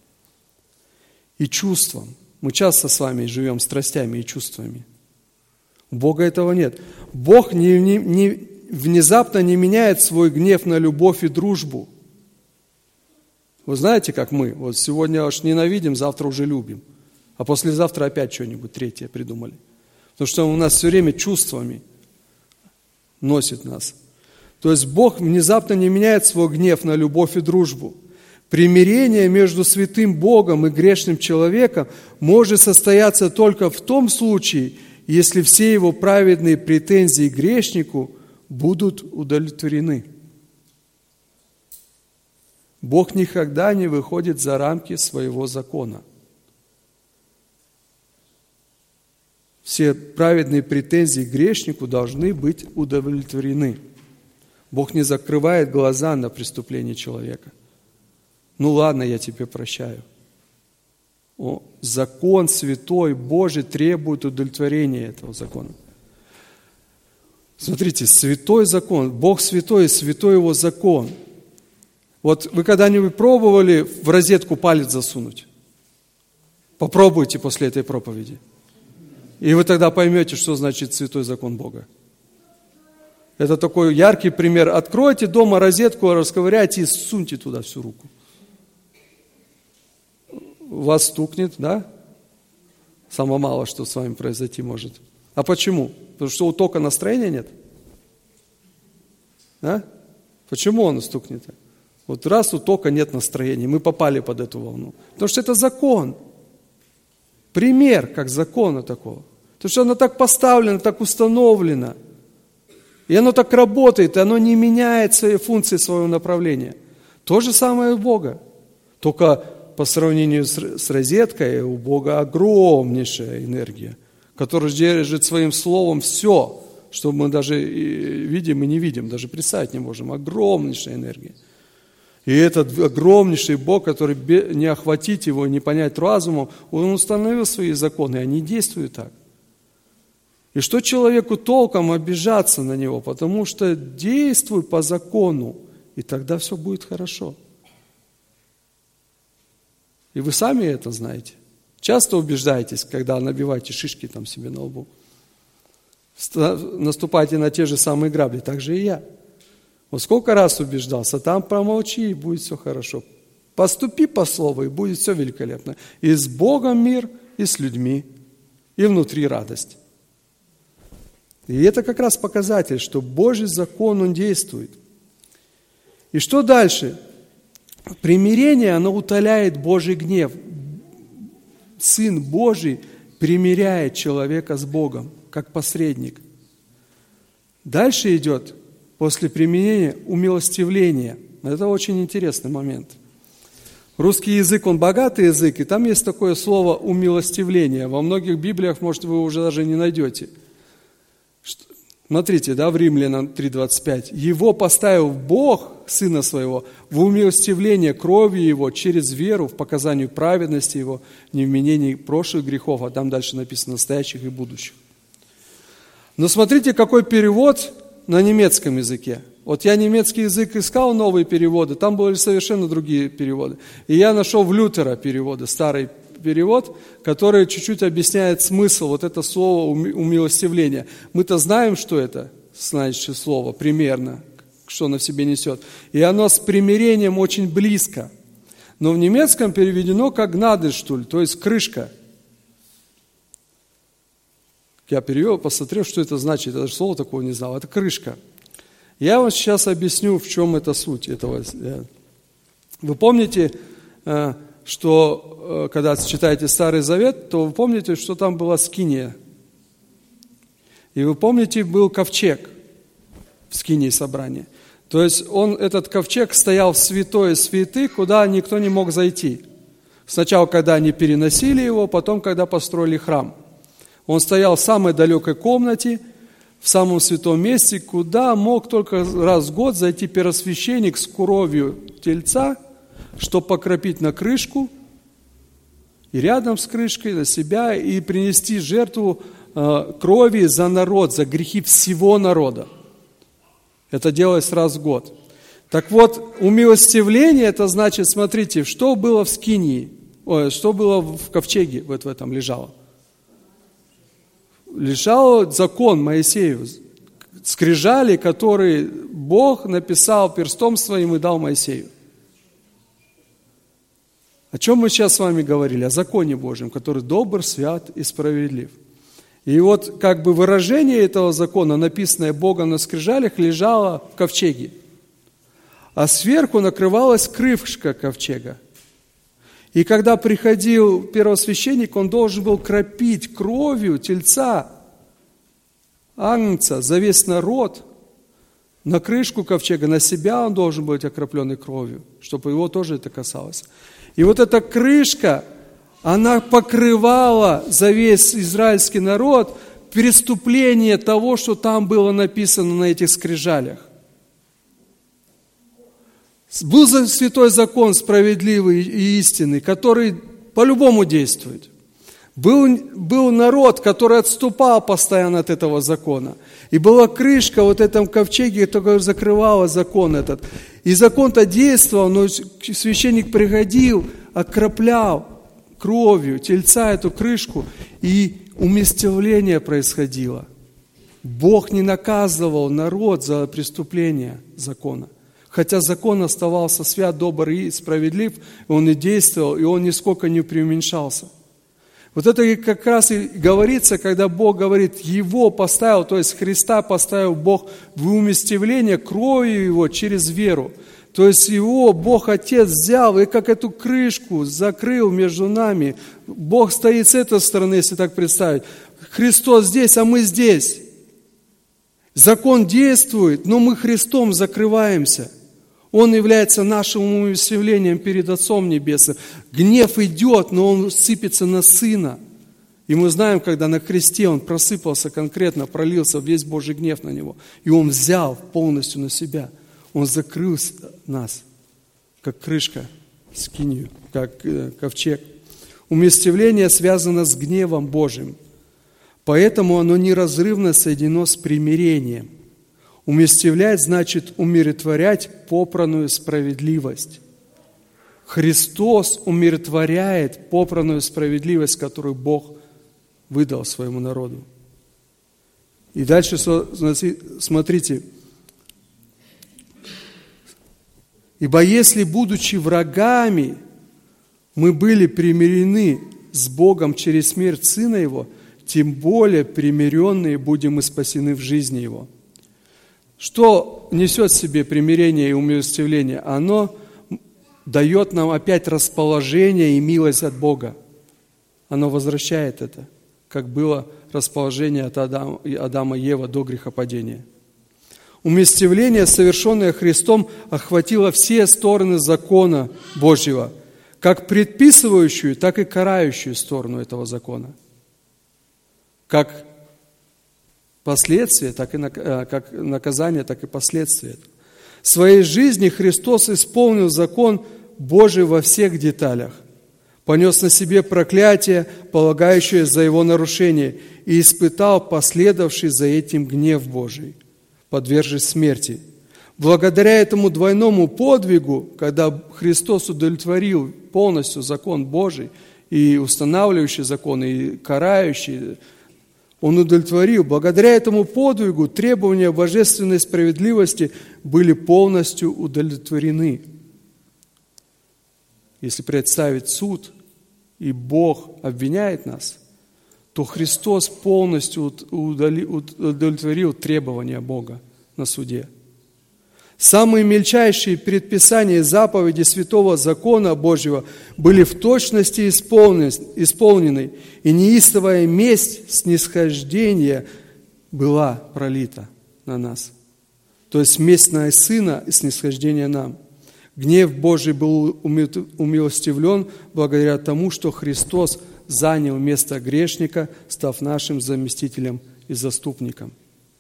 S1: и чувствам. Мы часто с вами живем страстями и чувствами. У Бога этого нет. Бог внезапно не меняет свой гнев на любовь и дружбу. Вы знаете, как мы? Вот сегодня аж ненавидим, завтра уже любим. А послезавтра опять что-нибудь третье придумали. Потому что у нас все время чувствами носит нас. То есть Бог внезапно не меняет свой гнев на любовь и дружбу. Примирение между святым Богом и грешным человеком может состояться только в том случае, если все его праведные претензии к грешнику будут удовлетворены. Бог никогда не выходит за рамки своего закона. Все праведные претензии к грешнику должны быть удовлетворены. Бог не закрывает глаза на преступление человека. Ну ладно, я тебе прощаю. Закон святой Божий требует удовлетворения этого закона. Смотрите, святой закон, Бог святой, и святой Его закон. Вот вы когда-нибудь пробовали в розетку палец засунуть? Попробуйте после этой проповеди. И вы тогда поймете, что значит святой закон Бога. Это такой яркий пример. Откройте дома розетку, расковыряйте и суньте туда всю руку. Вас стукнет, да? Самое мало, что с вами произойти может. А почему? Потому что у тока настроения нет? Да? Почему он стукнет? Вот раз у тока нет настроения, мы попали под эту волну. Потому что это закон. Пример, как закона такого. Потому что оно так поставлено, так установлено. И оно так работает, и оно не меняет свои функции, своего направления. То же самое у Бога. Только по сравнению с розеткой у Бога огромнейшая энергия, которая держит своим словом все, что мы даже видим и не видим, даже представить не можем. Огромнейшая энергия. И этот огромнейший Бог, который не охватить его, не понять разумом, он установил свои законы, и они действуют так. И что человеку толком обижаться на него, потому что действуй по закону, и тогда все будет хорошо. И вы сами это знаете. Часто убеждаетесь, когда набиваете шишки там себе на лбу. Наступайте на те же самые грабли, так же и я. Вот сколько раз убеждался, там промолчи, и будет все хорошо. Поступи по слову, и будет все великолепно. И с Богом мир, и с людьми, и внутри радость. И это как раз показатель, что Божий закон, он действует. И что дальше? Примирение, оно утоляет Божий гнев. Сын Божий примиряет человека с Богом, как посредник. Дальше идет, после примирения, умилостивление. Это очень интересный момент. Русский язык, он богатый язык, и там есть такое слово «умилостивление». Во многих Библиях, может, вы уже даже не найдете. Смотрите, да, в Римлянам 3:25. «Его поставил Бог, Сына Своего, в умилостивление кровью Его через веру в показанию праведности Его, не в вменении прошлых грехов», а там дальше написано «настоящих и будущих». Но смотрите, какой перевод на немецком языке. Вот я немецкий язык искал, новые переводы, там были совершенно другие переводы. И я нашел в Лютера переводы, старый перевод, который чуть-чуть объясняет смысл вот это слово умилостивление. Мы-то знаем, что это значит слово, примерно, что оно в себе несет. И оно с примирением очень близко. Но в немецком переведено как «гнадельштуль», то есть крышка. Я перевел, посмотрел, что это значит. Я даже слова такого не знал. Это крышка. Я вам сейчас объясню, в чем эта суть этого. Вы помните, что когда читаете Старый Завет, то вы помните, что там была скиния. И вы помните, был ковчег в скинии собрания. То есть этот ковчег стоял в святое святых, куда никто не мог зайти. Сначала, когда они переносили его, потом, когда построили храм. Он стоял в самой далекой комнате, в самом святом месте, куда мог только раз в год зайти первосвященник с кровью тельца, чтобы покропить на крышку, и рядом с крышкой на себя, и принести жертву крови за народ, за грехи всего народа. Это делалось раз в год. Так вот, умилостивление, это значит, смотрите, что было в скинии, что было в ковчеге, вот в этом лежало. Лежал закон Моисею, скрижали, которые Бог написал перстом своим и дал Моисею. О чем мы сейчас с вами говорили? О законе Божьем, который добр, свят и справедлив. И вот как бы выражение этого закона, написанное Богом на скрижалях, лежало в ковчеге. А сверху накрывалась крышка ковчега. И когда приходил первосвященник, он должен был кропить кровью тельца, агнца, за весь народ, на крышку ковчега, на себя он должен быть окропленный кровью, чтобы его тоже это касалось. И вот эта крышка, она покрывала за весь израильский народ преступление того, что там было написано на этих скрижалях. Был святой закон, справедливый и истинный, который по-любому действует. Был народ, который отступал постоянно от этого закона. И была крышка вот в этом ковчеге, которая закрывала закон этот. И закон-то действовал, но священник приходил, окроплял кровью тельца эту крышку, и умилостивление происходило. Бог не наказывал народ за преступление закона. Хотя закон оставался свят, добр и справедлив, он и действовал, и он нисколько не преуменьшался. Вот это как раз и говорится, когда Бог говорит, Его поставил, то есть Христа поставил Бог в уместивление кровью Его через веру. То есть Его Бог Отец взял и как эту крышку закрыл между нами. Бог стоит с этой стороны, если так представить. Христос здесь, а мы здесь. Закон действует, но мы Христом закрываемся. Он является нашим умилостивлением перед Отцом Небесным. Гнев идет, но он сыпется на Сына. И мы знаем, когда на кресте Он просыпался конкретно, пролился весь Божий гнев на Него. И Он взял полностью на себя. Он закрыл нас, как крышка, скинию, как ковчег. Умилостивление связано с гневом Божьим. Поэтому оно неразрывно соединено с примирением. Умилостивлять значит умиротворять попранную справедливость. Христос умиротворяет попранную справедливость, которую Бог выдал своему народу. И дальше смотрите. Ибо если, будучи врагами, мы были примирены с Богом через смерть Сына Его, тем более примиренные будем и спасены в жизни Его. Что несет в себе примирение и умилостивление? Оно дает нам опять расположение и милость от Бога. Оно возвращает это, как было расположение от Адама и Евы до грехопадения. Умилостивление, совершенное Христом, охватило все стороны закона Божьего, как предписывающую, так и карающую сторону этого закона. Как последствия, так и как наказание, так и последствия. В своей жизни Христос исполнил закон Божий во всех деталях, понес на себе проклятие, полагающее за его нарушение, и испытал последовавший за этим гнев Божий, подвергшись смерти. Благодаря этому двойному подвигу, когда Христос удовлетворил полностью закон Божий, и устанавливающий закон, и карающий, Он удовлетворил. Благодаря этому подвигу требования божественной справедливости были полностью удовлетворены. Если представить суд, и Бог обвиняет нас, то Христос полностью удовлетворил требования Бога на суде. Самые мельчайшие предписания и заповеди святого закона Божьего были в точности исполнены, и неистовая месть снисхождения была пролита на нас. То есть месть на Сына и снисхождение нам. Гнев Божий был умилостивлен благодаря тому, что Христос занял место грешника, став нашим заместителем и заступником.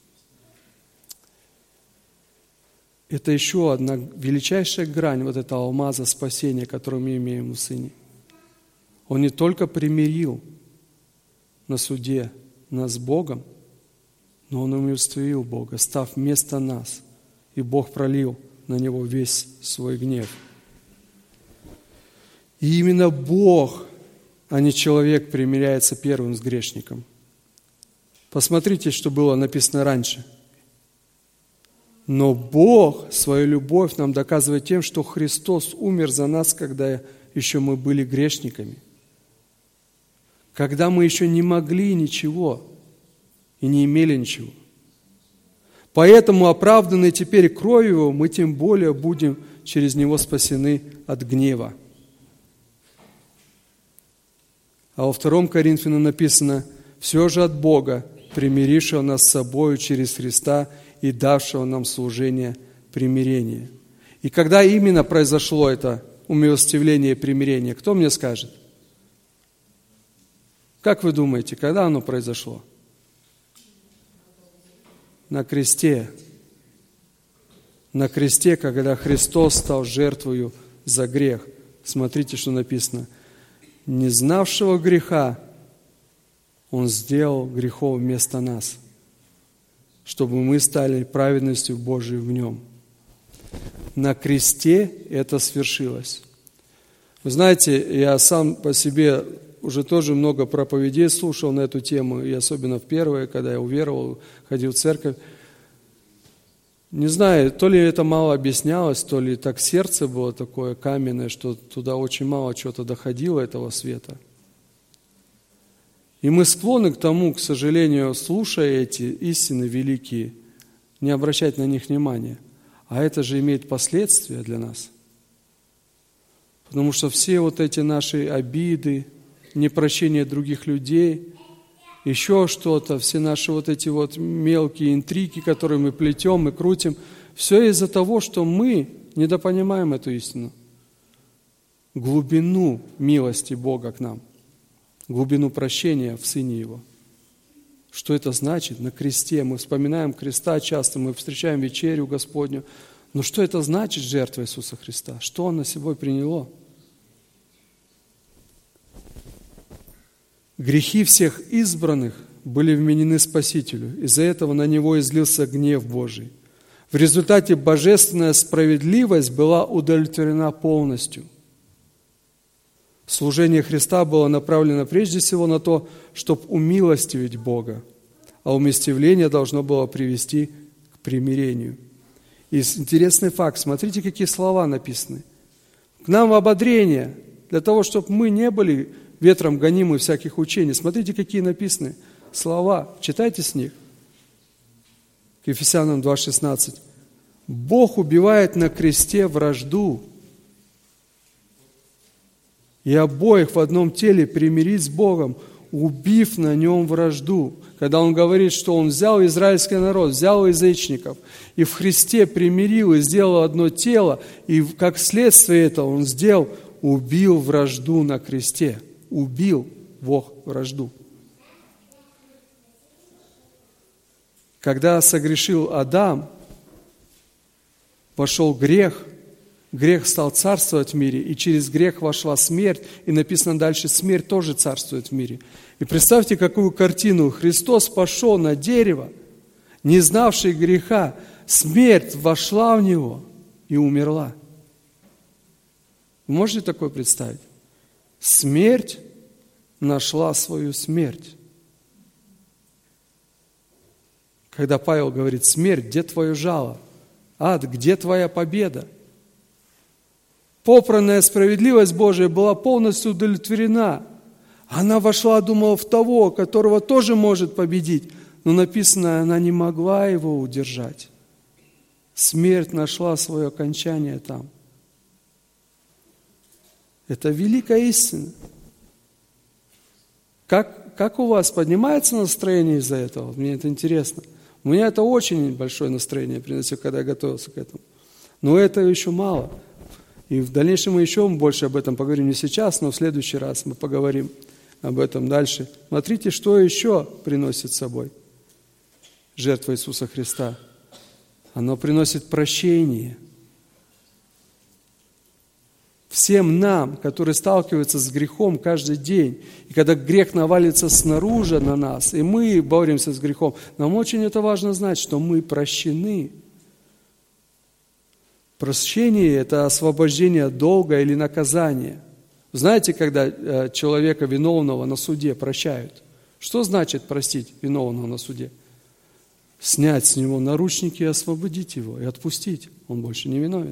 S1: Это еще одна величайшая грань вот этого алмаза спасения, который мы имеем в Сыне. Он не только примирил на суде нас с Богом, но Он умилостивил Бога, став вместо нас. И Бог пролил на Него весь свой гнев. И именно Бог, а не человек, примиряется первым с грешником. Посмотрите, что было написано раньше. Но Бог свою любовь нам доказывает тем, что Христос умер за нас, когда еще мы были грешниками. Когда мы еще не могли ничего и не имели ничего. Поэтому, оправданные теперь кровью Его, мы тем более будем через Него спасены от гнева. А во 2 Коринфянам написано: «Все же от Бога, примирившего нас с собою через Христа и давшего нам служение примирения». И когда именно произошло это умилостивление и примирение? Кто мне скажет? Как вы думаете, когда оно произошло? На кресте. На кресте, когда Христос стал жертвою за грех. Смотрите, что написано. Не знавшего греха Он сделал грехом вместо нас, чтобы мы стали праведностью Божией в Нем. На кресте это свершилось. Вы знаете, я сам по себе уже тоже много проповедей слушал на эту тему, и особенно в первые, когда я уверовал, ходил в церковь. Не знаю, то ли это мало объяснялось, то ли так сердце было такое каменное, что туда очень мало чего-то доходило, этого света. И мы склонны к тому, к сожалению, слушая эти истины великие, не обращать на них внимания. А это же имеет последствия для нас. Потому что все вот эти наши обиды, непрощение других людей, еще что-то, все наши вот эти вот мелкие интриги, которые мы плетем и крутим, все из-за того, что мы недопонимаем эту истину. Глубину милости Бога к нам, глубину прощения в Сыне Его. Что это значит на кресте? Мы вспоминаем креста часто, мы встречаем вечерю Господню. Но что это значит, жертва Иисуса Христа? Что Он на собой приняло? Грехи всех избранных были вменены Спасителю. Из-за этого на Него излился гнев Божий. В результате божественная справедливость была удовлетворена полностью. Служение Христа было направлено прежде всего на то, чтобы умилостивить Бога, а умилостивление должно было привести к примирению. И интересный факт, смотрите, какие слова написаны. К нам в ободрение, для того, чтобы мы не были ветром гонимы всяких учений. Смотрите, какие написаны слова, читайте с них. К Ефесянам 2:16. Бог убивает на кресте вражду, и обоих в одном теле примирить с Богом, убив на нем вражду. Когда Он говорит, что Он взял израильский народ, взял язычников, и в Христе примирил и сделал одно тело, и как следствие этого Он убил вражду на кресте. Убил Бог вражду. Когда согрешил Адам, вошел грех, грех стал царствовать в мире, и через грех вошла смерть, и написано дальше, смерть тоже царствует в мире. И представьте, какую картину. Христос пошел на дерево, не знавший греха, смерть вошла в него и умерла. Вы можете такое представить? Смерть нашла свою смерть. Когда Павел говорит, смерть, где твое жало? Ад, где твоя победа? Попранная справедливость Божия была полностью удовлетворена. Она вошла, думала, в того, которого тоже может победить. Но написано, она не могла его удержать. Смерть нашла свое окончание там. Это великая истина. Как у вас поднимается настроение из-за этого? Мне это интересно. У меня это очень большое настроение приносило, когда я готовился к этому. Но это еще мало. И в дальнейшем мы еще больше об этом поговорим. Не сейчас, но в следующий раз мы поговорим об этом дальше. Смотрите, что еще приносит с собой жертва Иисуса Христа. Оно приносит прощение. Всем нам, которые сталкиваются с грехом каждый день, и когда грех навалится снаружи на нас, и мы боремся с грехом, нам очень это важно знать, что мы прощены. Прощение – это освобождение от долга или наказания. Знаете, когда человека виновного на суде прощают? Что значит простить виновного на суде? Снять с него наручники и освободить его, и отпустить. Он больше не виновен.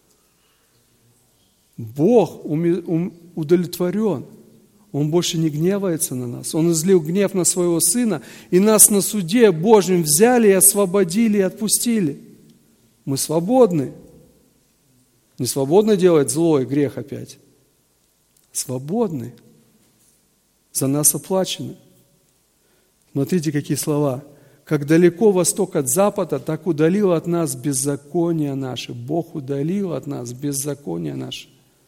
S1: Бог удовлетворен. Он больше не гневается на нас. Он излил гнев на своего Сына, и нас на суде Божьем взяли и освободили, и отпустили. Мы свободны. Не свободно делать зло и грех опять. Свободны. За нас оплачено. Смотрите, какие слова. Как далеко восток от запада, так удалил от нас беззаконие наше. Бог удалил от нас беззаконие наше.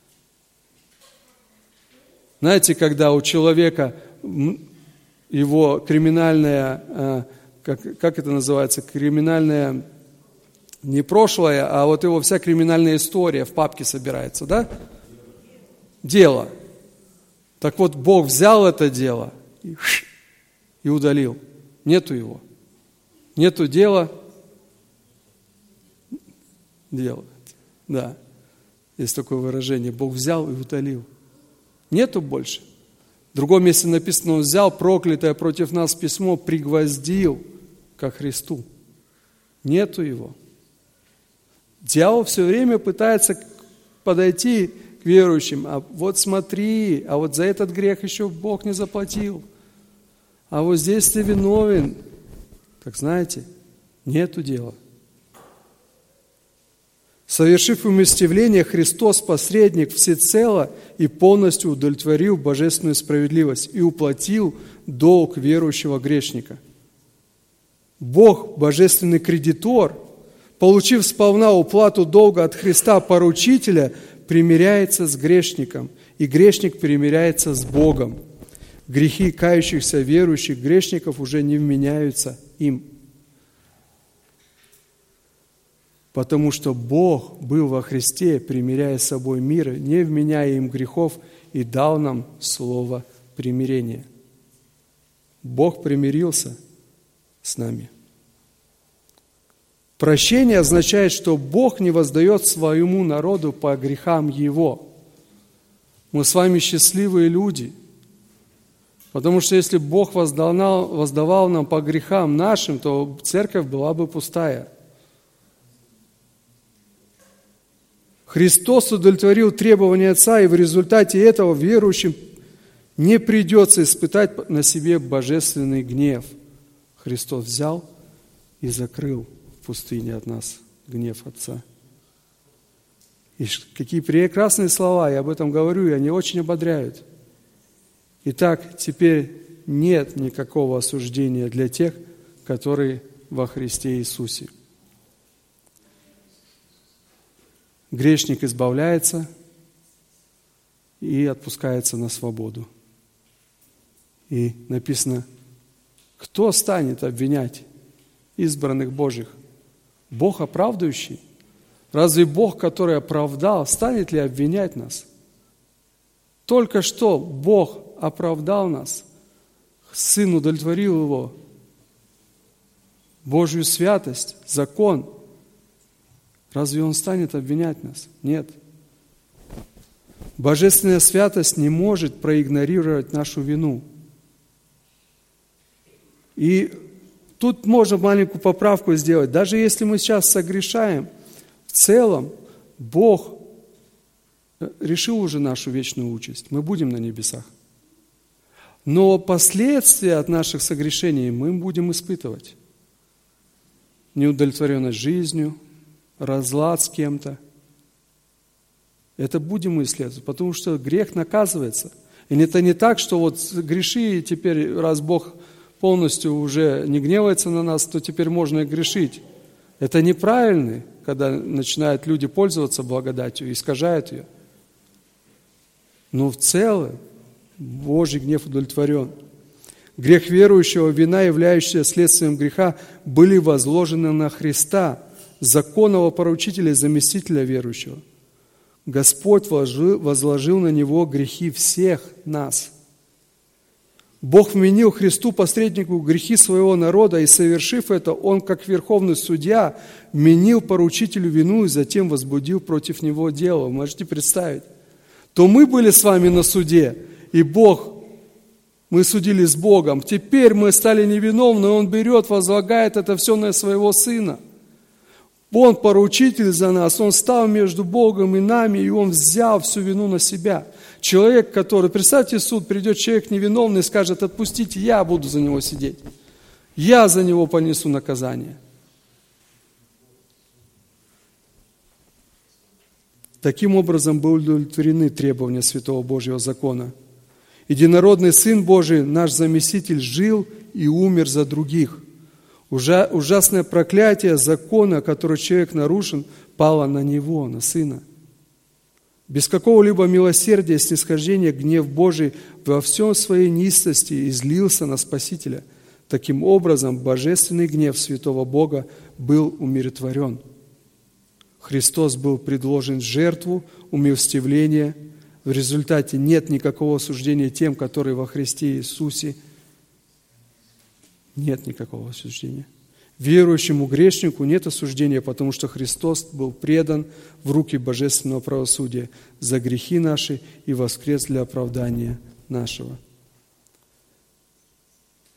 S1: Знаете, когда у человека его криминальное, как это называется, криминальное, не прошлое, а вот его вся криминальная история в папке собирается, да? Дело. Так вот, Бог взял это дело и удалил. Нету его. Нету дела. Дело. Да. Есть такое выражение. Бог взял и удалил. Нету больше. В другом месте написано, Он взял проклятое против нас письмо, пригвоздил ко Христу. Нету его. Дьявол все время пытается подойти к верующим. А вот смотри, а вот за этот грех еще Бог не заплатил. А вот здесь ты виновен. Так знаете, нету дела. Совершив умилостивление, Христос, посредник, всецело и полностью удовлетворил божественную справедливость и уплатил долг верующего грешника. Бог, божественный кредитор, получив сполна уплату долга от Христа, поручителя, примиряется с грешником, и грешник примиряется с Богом. Грехи кающихся верующих грешников уже не вменяются им. Потому что Бог был во Христе, примиряя с собой мир, не вменяя им грехов, и дал нам слово примирения. Бог примирился с нами. Прощение означает, что Бог не воздает своему народу по грехам Его. Мы с вами счастливые люди, потому что если Бог воздавал нам по грехам нашим, то церковь была бы пустая. Христос удовлетворил требования Отца, и в результате этого верующим не придется испытать на себе божественный гнев. Христос взял и закрыл в пустыне от нас гнев Отца. И какие прекрасные слова, я об этом говорю, и они очень ободряют. Итак, теперь нет никакого осуждения для тех, которые во Христе Иисусе. Грешник избавляется и отпускается на свободу. И написано, кто станет обвинять избранных Божьих? Бог оправдывающий? Разве Бог, который оправдал, станет ли обвинять нас? Только что Бог оправдал нас, Сын удовлетворил Его, Божью святость, закон. Разве Он станет обвинять нас? Нет. Божественная святость не может проигнорировать нашу вину. И тут можно маленькую поправку сделать. Даже если мы сейчас согрешаем, в целом Бог решил уже нашу вечную участь. Мы будем на небесах. Но последствия от наших согрешений мы будем испытывать. Неудовлетворенность жизнью, разлад с кем-то. Это будем мы исследовать, потому что грех наказывается. И это не так, что вот греши, и теперь, раз Бог полностью уже не гневается на нас, то теперь можно и грешить. Это неправильно, когда начинают люди пользоваться благодатью, искажают ее. Но в целом Божий гнев удовлетворен. Грех верующего, вина, являющаяся следствием греха, были возложены на Христа, законного поручителя и заместителя верующего. Господь возложил на Него грехи всех нас. Бог вменил Христу, посреднику, грехи своего народа, и, совершив это, Он, как верховный судья, вменил поручителю вину и затем возбудил против него дело. Вы можете представить? То мы были с вами на суде, и мы судили с Богом. Теперь мы стали невиновны, Он берет, возлагает это все на своего Сына. Он поручитель за нас, Он стал между Богом и нами, и Он взял всю вину на себя. Человек, который, представьте, суд, придет человек невиновный и скажет, отпустите, я буду за него сидеть. Я за него понесу наказание. Таким образом были удовлетворены требования Святого Божьего закона. Единородный Сын Божий, наш заместитель, жил и умер за других. Ужасное проклятие закона, который человек нарушен, пало на него, на Сына. Без какого-либо милосердия, снисхождения, гнев Божий во всем своей неистовости излился на Спасителя. Таким образом, божественный гнев святого Бога был умиротворен. Христос был предложен в жертву, умилостивления. В результате нет никакого осуждения тем, которые во Христе Иисусе. Нет никакого осуждения. Верующему грешнику нет осуждения, потому что Христос был предан в руки божественного правосудия за грехи наши и воскрес для оправдания нашего.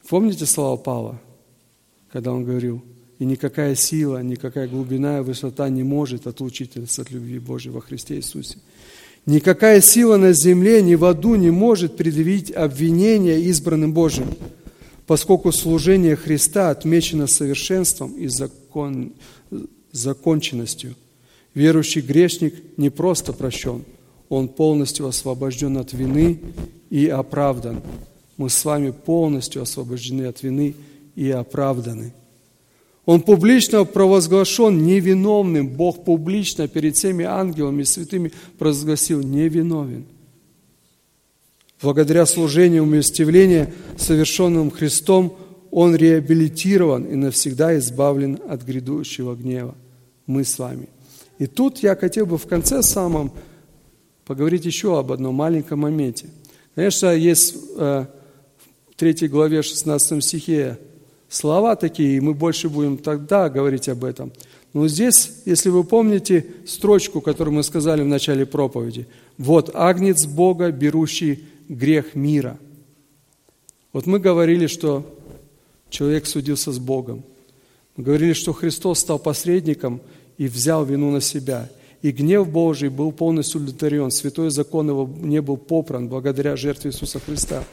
S1: Помните слова Павла, когда он говорил: «И никакая сила, никакая глубина и высота не может отлучить нас от любви Божьей во Христе Иисусе. Никакая сила на земле, ни в аду не может предъявить обвинение избранным Божьим, поскольку служение Христа отмечено совершенством и законченностью. Верующий грешник не просто прощен, он полностью освобожден от вины и оправдан». Мы с вами полностью освобождены от вины и оправданы. Он публично провозглашен невиновным. Бог публично перед всеми ангелами и святыми провозгласил: невиновен. Благодаря служению умилостивления, совершенному Христом, он реабилитирован и навсегда избавлен от грядущего гнева. Мы с вами. И тут я хотел бы в конце самом поговорить еще об одном маленьком моменте. Конечно, есть в 3 главе 16 стихе слова такие, и мы больше будем тогда говорить об этом. Но здесь, если вы помните строчку, которую мы сказали в начале проповеди: «Вот агнец Бога, берущий грех мира». Вот мы говорили, что человек судился с Богом. Мы говорили, что Христос стал посредником и взял вину на себя. И гнев Божий был полностью удовлетворен. Святой закон его не был попран благодаря жертве Иисуса Христа.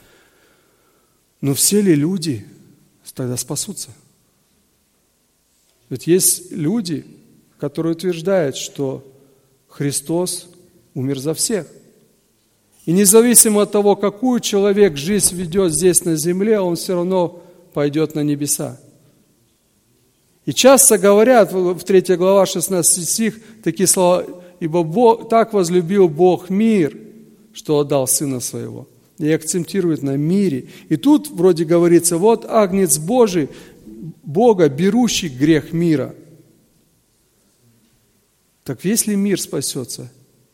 S1: Но все ли люди тогда спасутся? Ведь есть люди, которые утверждают, что Христос умер за всех. И независимо от того, какую человек жизнь ведет здесь на земле, он все равно пойдет на небеса. И часто говорят, в 3 глава 16 стих, такие слова: «Ибо так возлюбил Бог мир, что отдал Сына Своего». И акцентирует на мире. И тут вроде говорится: вот агнец Божий, Бога, берущий грех мира. Так весь ли мир спасется?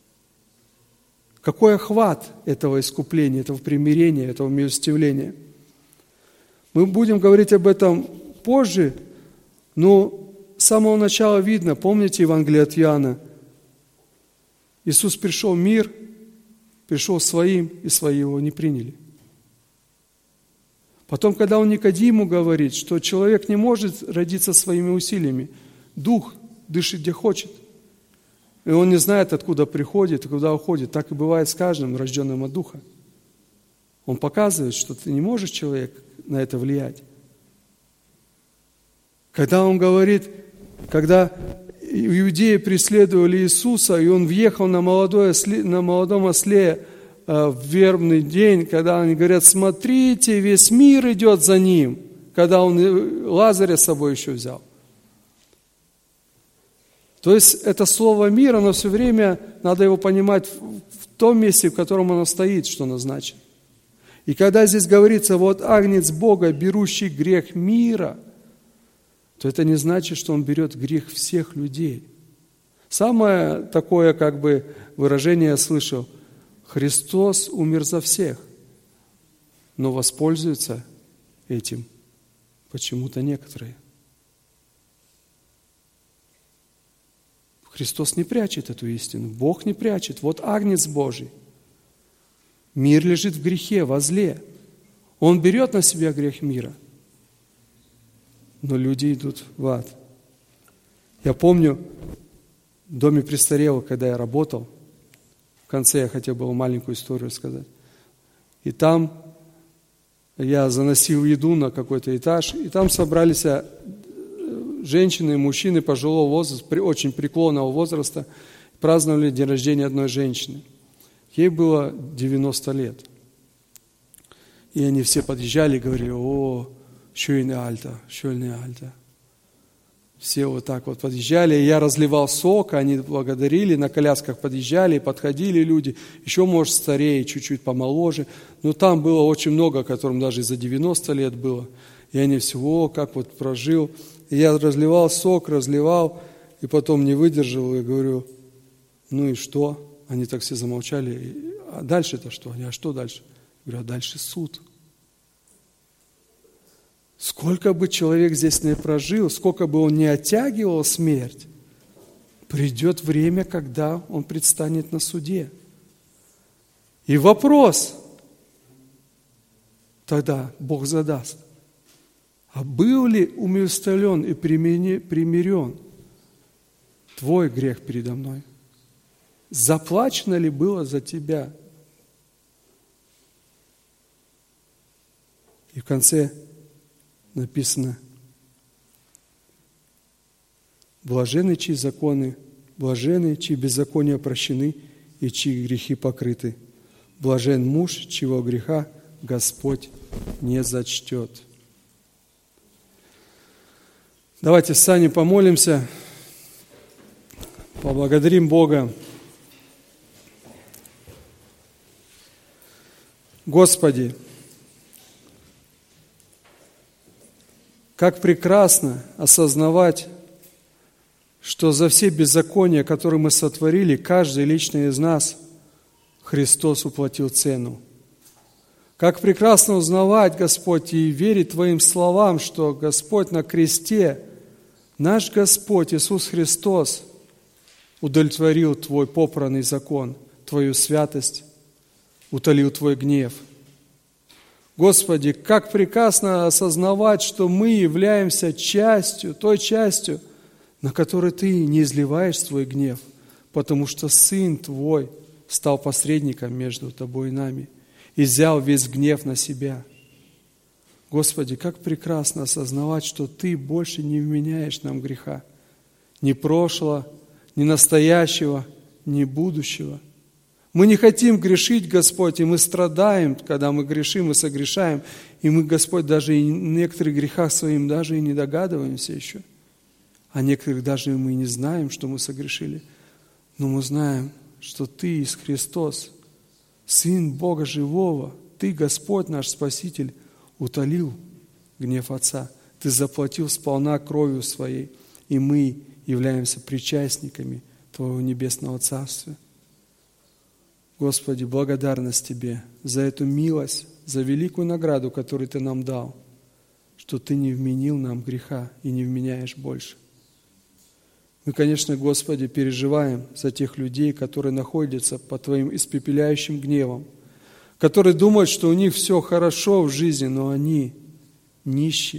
S1: Какой охват этого искупления, этого примирения, этого милостивления? Мы будем говорить об этом позже, но с самого начала видно, помните Евангелие от Иоанна? Иисус пришел в мир, пришел своим, и свои его не приняли. Потом, когда он Никодиму говорит, что человек не может родиться своими усилиями, дух дышит где хочет, и он не знает, откуда приходит и куда уходит. Так и бывает с каждым, рожденным от духа. Он показывает, что ты не можешь, человек, на это влиять. Когда он говорит, когда иудеи преследовали Иисуса, и он въехал на молодом осле в вербный день, когда они говорят: смотрите, весь мир идет за ним, когда он Лазаря с собой еще взял. То есть это слово «мир», оно все время, надо его понимать в том месте, в котором оно стоит, что оно значит. И когда здесь говорится: вот агнец Бога, берущий грех мира, то это не значит, что он берет грех всех людей. Самое такое выражение я слышал: Христос умер за всех, но воспользуются этим почему-то некоторые. Христос не прячет эту истину, Бог не прячет. Вот агнец Божий. Мир лежит в грехе, во зле. Он берет на себя грех мира, но люди идут в ад. Я помню, в доме престарелых, когда я работал, в конце я хотел бы маленькую историю сказать. И там я заносил еду на какой-то этаж, и там собрались женщины и мужчины пожилого возраста, очень преклонного возраста, праздновали день рождения одной женщины. Ей было 90 лет. И они все подъезжали и говорили: «О, schöne Alter, schöne Alter». Все вот так вот подъезжали, и я разливал сок, они благодарили, на колясках подъезжали, подходили люди, еще, может, старее, чуть-чуть помоложе. Но там было очень много, которым даже за 90 лет было. И они все: «О, как вот прожил». И я разливал сок, и потом не выдержал, и говорю: «Ну и что?» Они так все замолчали. «А дальше-то что?» А что дальше? Я говорю: «А дальше суд». Сколько бы человек здесь не прожил, сколько бы он не оттягивал смерть, придет время, когда он предстанет на суде. И вопрос: тогда Бог задаст. А был ли умерщвлен и примирен твой грех передо мной? Заплачено ли было за тебя? И в конце написано: блаженны, чьи законы, блаженны, чьи беззакония прощены и чьи грехи покрыты. Блажен муж, чьего греха Господь не зачтет. Давайте встанем, помолимся, поблагодарим Бога. Господи, как прекрасно осознавать, что за все беззакония, которые мы сотворили, каждый лично из нас, Христос уплатил цену. Как прекрасно узнавать, Господь, и верить Твоим словам, что Господь на кресте, наш Господь Иисус Христос, удовлетворил Твой попранный закон, Твою святость, утолил Твой гнев. Господи, как прекрасно осознавать, что мы являемся частью, той частью, на которой Ты не изливаешь свой гнев, потому что Сын Твой стал посредником между Тобой и нами и взял весь гнев на себя. Господи, как прекрасно осознавать, что Ты больше не вменяешь нам греха, ни прошлого, ни настоящего, ни будущего. Мы не хотим грешить, Господь, и мы страдаем, когда мы грешим и согрешаем, и мы, Господь, даже и в некоторых грехах своим даже и не догадываемся еще. А некоторых даже мы и не знаем, что мы согрешили. Но мы знаем, что Ты, Иисус Христос, Сын Бога Живого, Ты, Господь наш Спаситель, утолил гнев Отца. Ты заплатил сполна кровью Своей, и мы являемся причастниками Твоего Небесного Царства. Господи, благодарность Тебе за эту милость, за великую награду, которую Ты нам дал, что Ты не вменил нам греха и не вменяешь больше. Мы, конечно, Господи, переживаем за тех людей, которые находятся под Твоим испепеляющим гневом, которые думают, что у них все хорошо в жизни, но они нищие.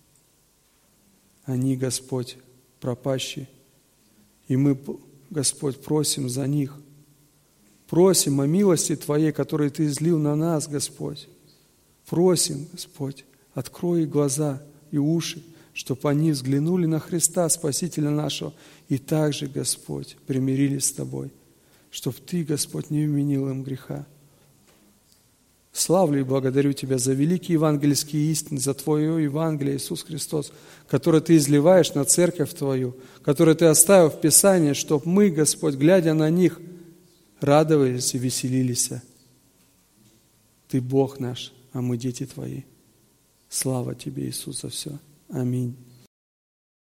S1: Они, Господь, пропащие. И мы, Господь, просим за них. Просим о милости Твоей, которую Ты излил на нас, Господь. Просим, Господь, открой глаза и уши, чтобы они взглянули на Христа, Спасителя нашего, и также, Господь, примирились с Тобой, чтобы Ты, Господь, не вменил им греха. Славлю и благодарю Тебя за великие евангельские истины, за Твое Евангелие, Иисус Христос, которое Ты изливаешь на церковь Твою, которое Ты оставил в Писании, чтобы мы, Господь, глядя на них, радовались и веселились. Ты Бог наш, а мы дети Твои. Слава Тебе, Иисус, за все. Аминь.